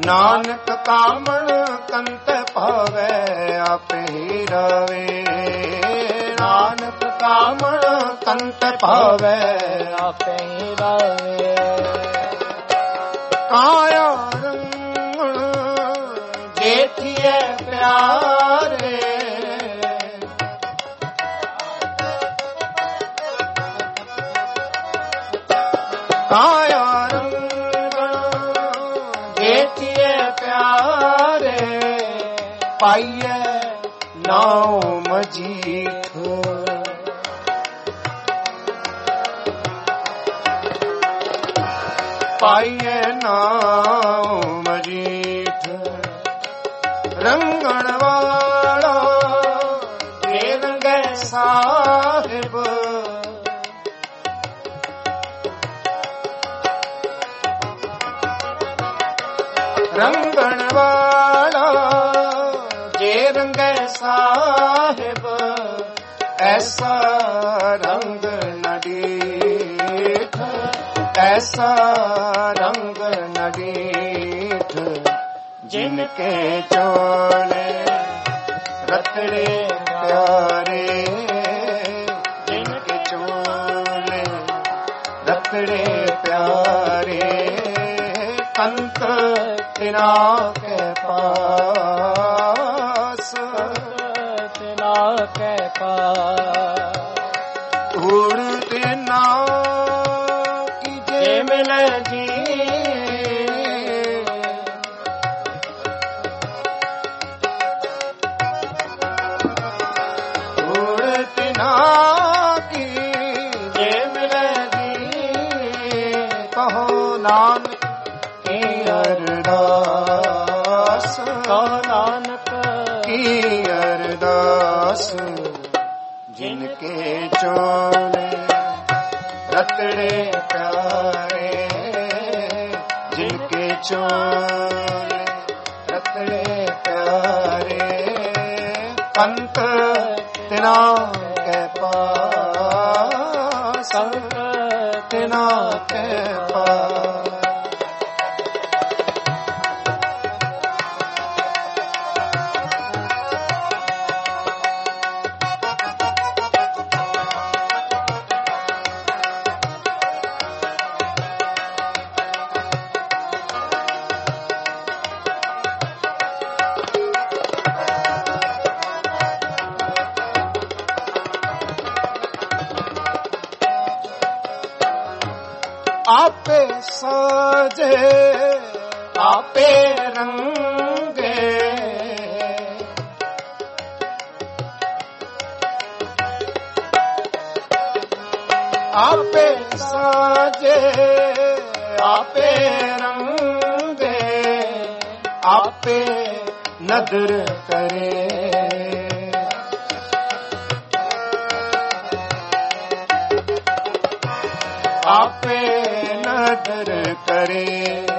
ਨਾਨਕ ਕਾਮਣ ਕੰਤ ਭਾਵੈ ਆਪੇ ਹੀ ਰਵੇ। ਨਾਨਕ ਕਾਮਣ ਕੰਤ ਭਾਵੈ ਆਪੇ ਹੀ ਰਵੇ। ਕਾਇਆ ਰੰਗਣ ਜੇਠੀਏ ਪਿਆਰੇ। ਕਾਇਆ ਰੰਗਣ ਜੇਠੀਏ ਪਿਆਰੇ। ਪਾਈਐ ਨਾਉ ਮਜੀਠ। ਪਾਈਐ ਨਾਉ ਮਜੀਠ। ਰੰਗਣ ਵਾਲਾ ਜੇ ਰੰਗੈ ਸਾਹਿਬ। ਰੰਗਣ ਵਾਲਾ ਜੇ ਰੰਗੈ ਸਾਹਿਬ। ਐਸਾ ਰੰਗ ਨ ਡੀਠ। ਐਸਾ ਰੰਗ ਨ ਡੀਠ। ਜਿਨ ਕੇ ਚੋਲੇ ਰਤੜੇ ਪਿਆਰੇ। ਜਿਨ ਕੇ ਚੋਲੇ ਰਤੜੇ ਪਿਆਰੇ। ਕੰਤ ਤਿਨਾ ਕੇ ਪਾਸ। ਤਿਨਾ ਕੇ ਪਾਸ। ਧੂੜ ਤਿਨਾ ਕੀ ਜੇ ਮਿਲੇ ਜੀ। ਧੂੜ ਤਿਨਾ ਕੀ ਜੇ ਮਿਲੇ ਜੀ। ਕਹੋ ਨਾਨਕ ਕੀ ਅਰਦਾਸ। ਕਹੋ ਨਾਨਕ ਕੀ ਅਰਦਾਸ। ਜਿਨ ਕੇ ਚੋਲੇ ਰਤੜੇ ਪਿਆਰੇ। ਜਿਨ ਕੇ ਚੋਲੇ ਰਤੜੇ ਪਿਆਰੇ। ਕੰਤ ਤਿਨਾ ਕੇ ਪਾਸ। ਕੰਤ ਤਿਨਾ ਕੇ ਪਾਸ। ਆਪੇ ਸਾਜੇ ਆਪੇ ਰੰਗੇ। ਆਪੇ ਸਾਜੇ ਆਪੇ ਰੰਗੇ। ਆਪੇ ਨਦਰ ਕਰੇ। ਆਪੇ ਨਦਰ ਕਰੇ।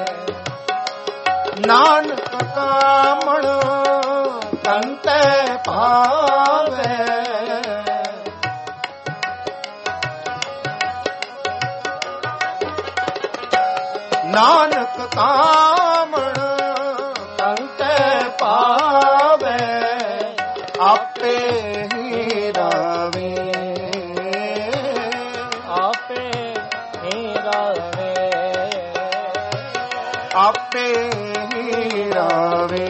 ਨਾਨਕ ਕਾਮਣ ਕੰਤੈ ਭਾਵੈ। ਨਾਨਕ ਕਾਮਣ ਕੰਤੈ ਭਾਵੈ। ਆਪੇ ਹੀ ਰਵੇ। ਆਪੇ ਹੀ ਰਵੇ। ਆਪੇ ਹੀ ਰਵੇ।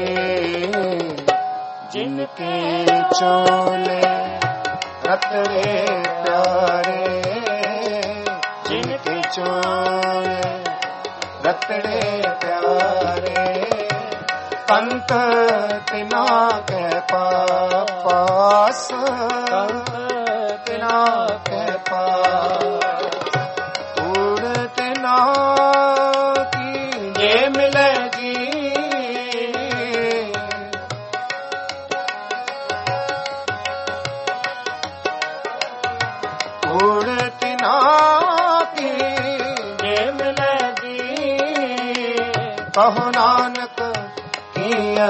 ਜਿਨ ਕੇ ਚੋਲੇ ਰਤੜੇ ਪਿਆਰੇ। ਜਿਨ ਕੇ ਚੋਲੇ ਰਤੜੇ ਪਿਆਰੇ। ਕੰਤ ਤਿਨਾ ਕੇ ਪਾਸ। ਕੰਤ ਤਿਨਾ ਕੇ ਪਾਸ। ਧੂੜ ਤਿਨਾ ਕੀ ਜੇ ਮਿਲੇ ਜੀ। ਧੂੜ ਤਿਨਾ ਕੀ ਜੇ ਮਿਲੇ ਜੀ। ਕਹੋ ਨਾਨਕ ਕੀ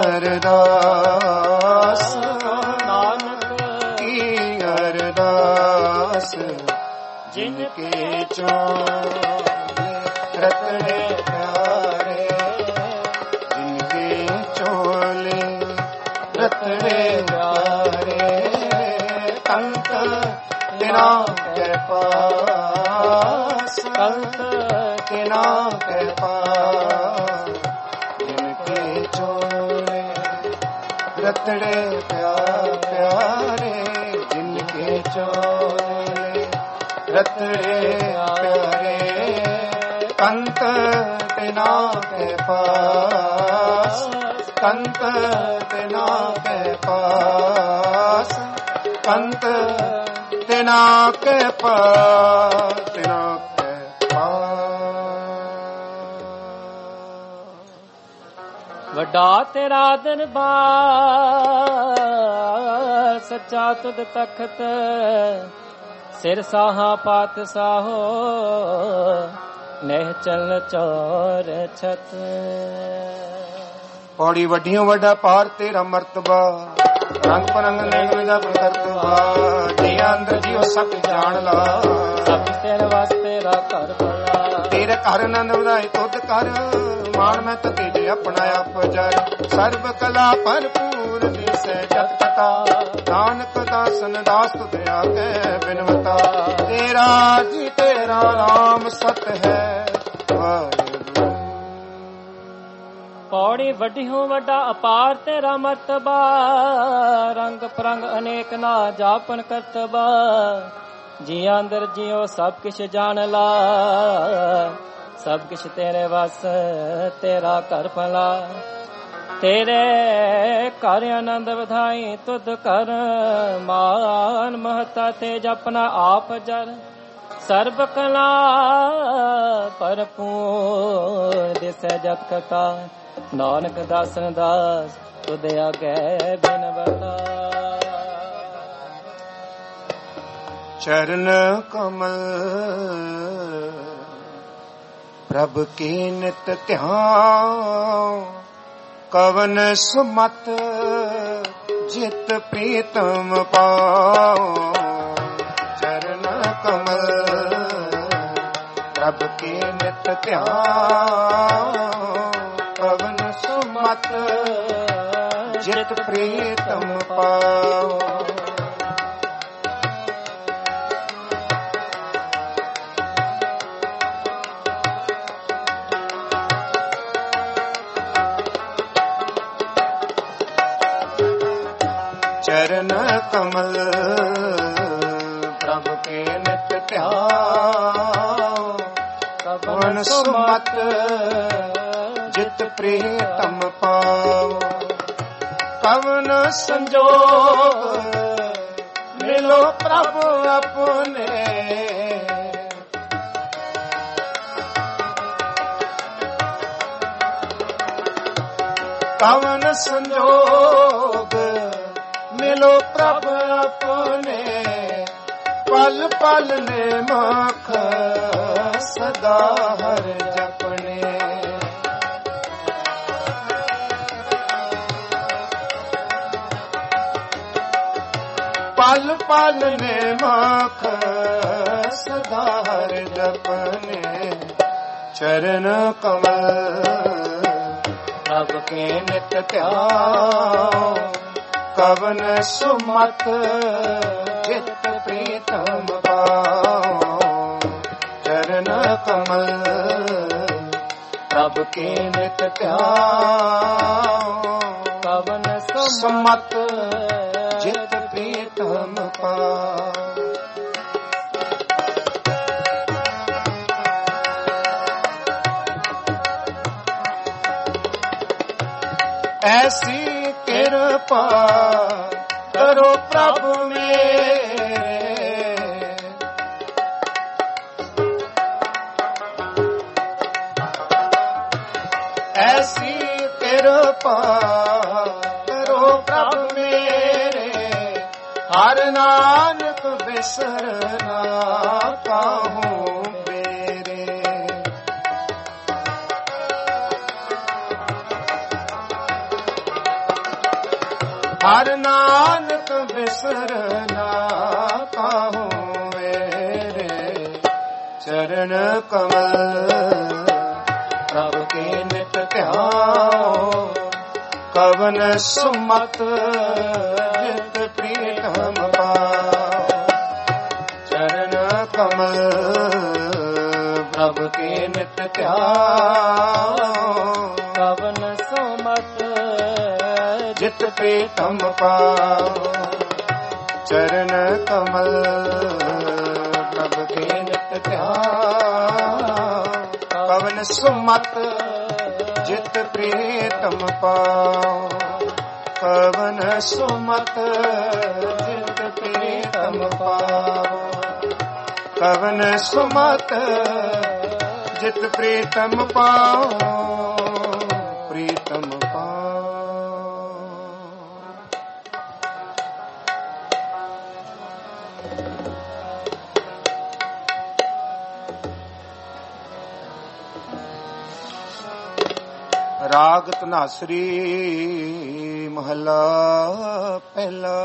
ਅਰਦਾਸ। ਨਾਨਕ ਕੀ ਅਰਦਾਸ। ਜਿਨ ਕੇ ਚੋਲੇ ਰਤੜੇ ਪਿਆਰੇ। ਜਿਨ तिना के पास जिनके चोले रतड़े प्यारे जिनके चोले रतड़े प्यारे कंत तिना के पास कंत तिना के पास कंत तिना के पास तिना के पास। ਵੱਡਾ ਤੇਰਾ ਦਰਬਾਰ ਸੱਚਾ ਤੁਧ ਤਖਤ ਸਿਰ ਸਾਹਾ ਪਾਤ ਸਾਹੋ ਨਹਿ ਚਲ ਚੋਰ ਛਤ। ਪੌੜੀ ਵੱਡੀਆਂ ਵੱਡਾ ਪਾਰ ਤੇਰਾ ਮਰਤਬਾ ਰੰਗ ਪਰੰਗ ਨਿਗਮ ਦਾ ਕਰਤਵਾ ਜੀਆਂ ਅੰਦਰ ਜੀਓ ਸਭ ਜਾਣ ਲਾ ਸਭ ਤੇਰੇ ਵਾਸਤੇ ਰਾ ਘਰ ਭਲਾ ਤੇਰੇ ਘਰ ਆਨੰਦ ਵਧਾਏ ਤੁਧ ਕਰ ਮਾਨ ਮੈਂ ਤੇਜੇ ਆਪਣਾ ਆਪ ਜਰ ਸਰਬ ਕਲਾ ਭਰਪੂਰ ਦਿਸੈ ਜਤ ਕਤਾ ਨਾਨਕ ਦਾਸਨ ਦਾਸ ਤੁਧ ਆਗੇ ਬਿਨਵਤਾ ਤੇਰਾ ਜੀ ਤੇਰਾ ਨਾਮ ਸਤ ਹੈ ਵਾਹਿਗੁਰੂ। ਪੌੜੀ ਵੱਡੀ ਹੋ ਵੱਡਾ ਅਪਾਰ ਤੇਰਾ ਮਰਤਬਾ ਰੰਗ ਪਰੰਗ ਅਨੇਕ ਨਾ ਜਾਪਨ ਕਰਤਬਾ ਜੀਆਂ ਅੰਦਰ ਜਿਉ ਸਭ ਕਿਛ ਜਾਣ ਲਾ ਸਭ ਕਿਛ ਤੇਰੇ ਵਸ ਤੇਰਾ ਘਰ ਭਲਾ ਤੇਰੇ ਘਰ ਆਨੰਦ ਵਧਾਈ ਤੁਧ ਕਰ ਮਾਨ ਮਹਤਾ ਤੇ ਜਪਨਾ ਆਪ ਜਰ ਸਰਬ ਕਲਾ ਭਰਪੂਰ ਦਿਸੈ ਜਤ ਕਤਾ ਨਾਨਕ ਦਾਸਨ ਦਾਸ ਤੁਧ ਆਗੇ ਬਿਨਵਤਾ। चरण कमल प्रभ की नित ध्यान कवन सुमत जित प्रीतम पाओ। चरण कमल प्रभ की नित ध्यान कवन सुमत जित प्रीतम पाओ। चरण कमल प्रभु के नित ध्यान कवन सुमत जित प्रीतम पाओ। कवन संजोग मिलो प्रभु अपने कवन संजोग मिलो प्रभ अपने पल पल ने मख सदा हर जपने। पल पल ने मख सदा हर जपने। चरण कमल प्रभ के नित ध्यान कवन सुमत जित प्रीतम पाओ। चरण कमल प्रभ के नित ध्यान कवन सुमत जित प्रीतम पाओ। ऐसी कृपा करो प्रभु मेरे ऐसी कृपा करो प्रभु मेरे हर नानक बिसरना काहूँ मेरे। हर नानक बिसरना काहूँ मेरे। चरण कमल प्रभु के नित ध्यान कवन सुमत जित प्रीतम पाओ। चरण कमल प्रभु ਪ੍ਰਭ ਕੇ ਨਿਤ ਧਿਆਨ। ਕਵਨ ਸੁਮਤ ਜਿਤ ਪ੍ਰੀਤਮ ਪਾਉ ਚਰਨ ਕਮਲ ਪ੍ਰਭ ਕੇ ਨਿਤ ਧਿਆਨ। ਕਵਨ ਸੁਮਤ ਜਿਤ ਪ੍ਰੀਤਮ ਪਾਉ ਕਵਨ ਸੁਮਤ ਜਿਤ ਪ੍ਰੀਤਮ ਪਾਉ ਕਵਨ ਸੁਮਤ ਜਿਤ ਪ੍ਰੀਤਮ ਪਾਉ ਪ੍ਰੀਤਮ ਪਾਉ। ਰਾਗ ਧਨਾਸਰੀ ਮਹਲਾ ਪਹਿਲਾ।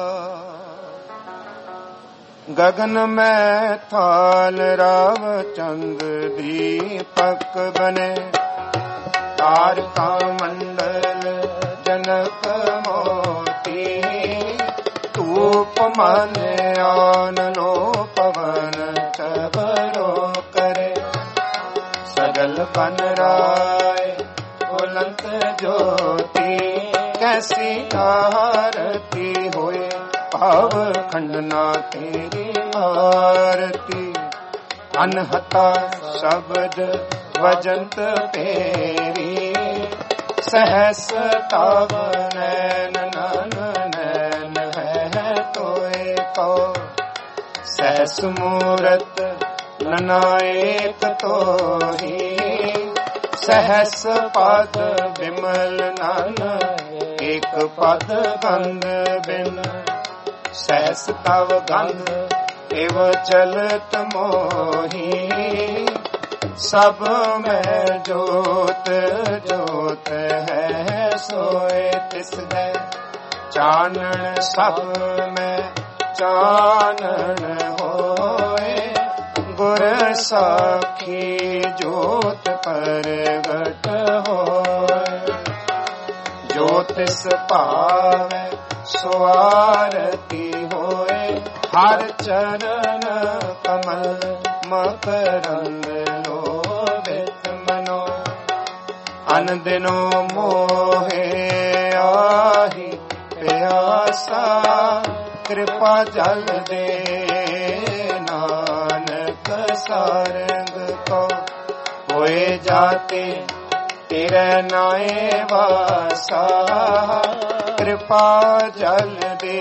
ਗगन ਮੈਂ ਥਾਲ ਰਾਵ ਚੰਦ ਦੀਪਕ ਬਨੇ ਤਾਰਕਾ ਮੰਡਲ ਜਨਕ ਮੋਤੀ ਧੂਪ ਮਨ ਆਨ ਲੋ ਪਵਨ ਚਬਰੋ ਕਰੇ ਸਗਲ ਬਨ ਰਾਏ बुलंद ज्योति कैसी आरती होए भाव खंडना तेरी आरती। अनहता शब्द वजंत पेरी सहस ताव नैन नन नैन है तोए को सहस मूरत ननाएक तो ही सहस पद विमल नन एक पद गंध बिन सहस तव गंध एव चलत मोही सब में जोत जोत है सोए तिस है चानन सब में चानन होए गुर साखी जोत परगट होए। ज्योतिष पावै सो आरती होए हर चरण कमल मकरंद लोभित मनो। अन दिनो मोहे आही प्यासा कृपा जल दे सारंग को होए जाते तेरे नाए वासा कृपा जल दे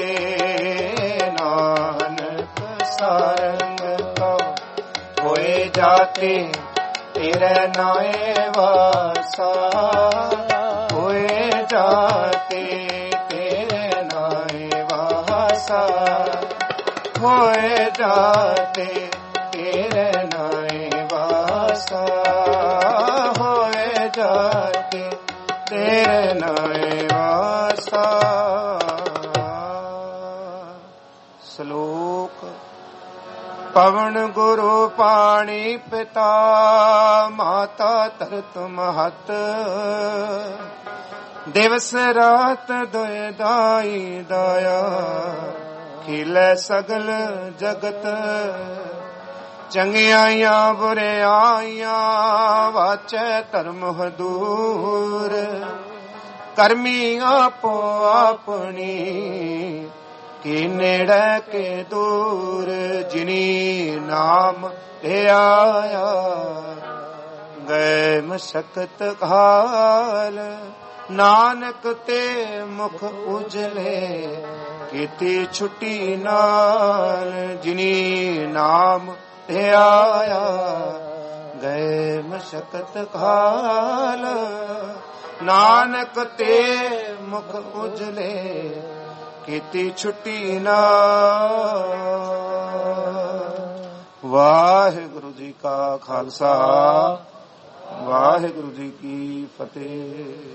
नानक सारंग को होए जाते तेरे नाए वासा होए जाते तेरे नाए वासा होए जाते तेरे नाए वासा होए जाते तेरे नाए वासा। श्लोक। पवन गुरु पाणी पिता माता तरत महत दिवस रात दुय दाई दाया खिलै सगल जगत। ਚੰਗਿਆਈਆਂ ਬੁਰਿਆਈਆਂ ਵਾਚੈ ਧਰਮ ਹਦੂਰ ਕਰਮੀ ਆਪੋ ਆਪਣੀ ਕੀ ਨੇੜੇ ਕੇ ਦੂਰ ਜਿਨੀ ਨਾਮ ਤੇ ਆਇਆ ਗਏ ਮਸ਼ਕਤ ਘਾਲ ਨਾਨਕ ਤੇ ਮੁਖ ਉਜਲੇ ਕੀਤੀ ਛੁੱਟੀ ਨਾਲ ਜਿਨੀ ਨਾਮ ਤੇ ਆਇਆ ਗਏ ਮਸ਼ਕਤ ਘਾਲ ਨਾਨਕ ਤੇ ਮੁਖ ਉਜਲੇ ਕੀਤੀ ਛੁੱਟੀ ਨਾ। ਵਾਹਿਗੁਰੂ ਜੀ ਕਾ ਖਾਲਸਾ ਵਾਹਿਗੁਰੂ ਜੀ ਕੀ ਫਤਿਹ।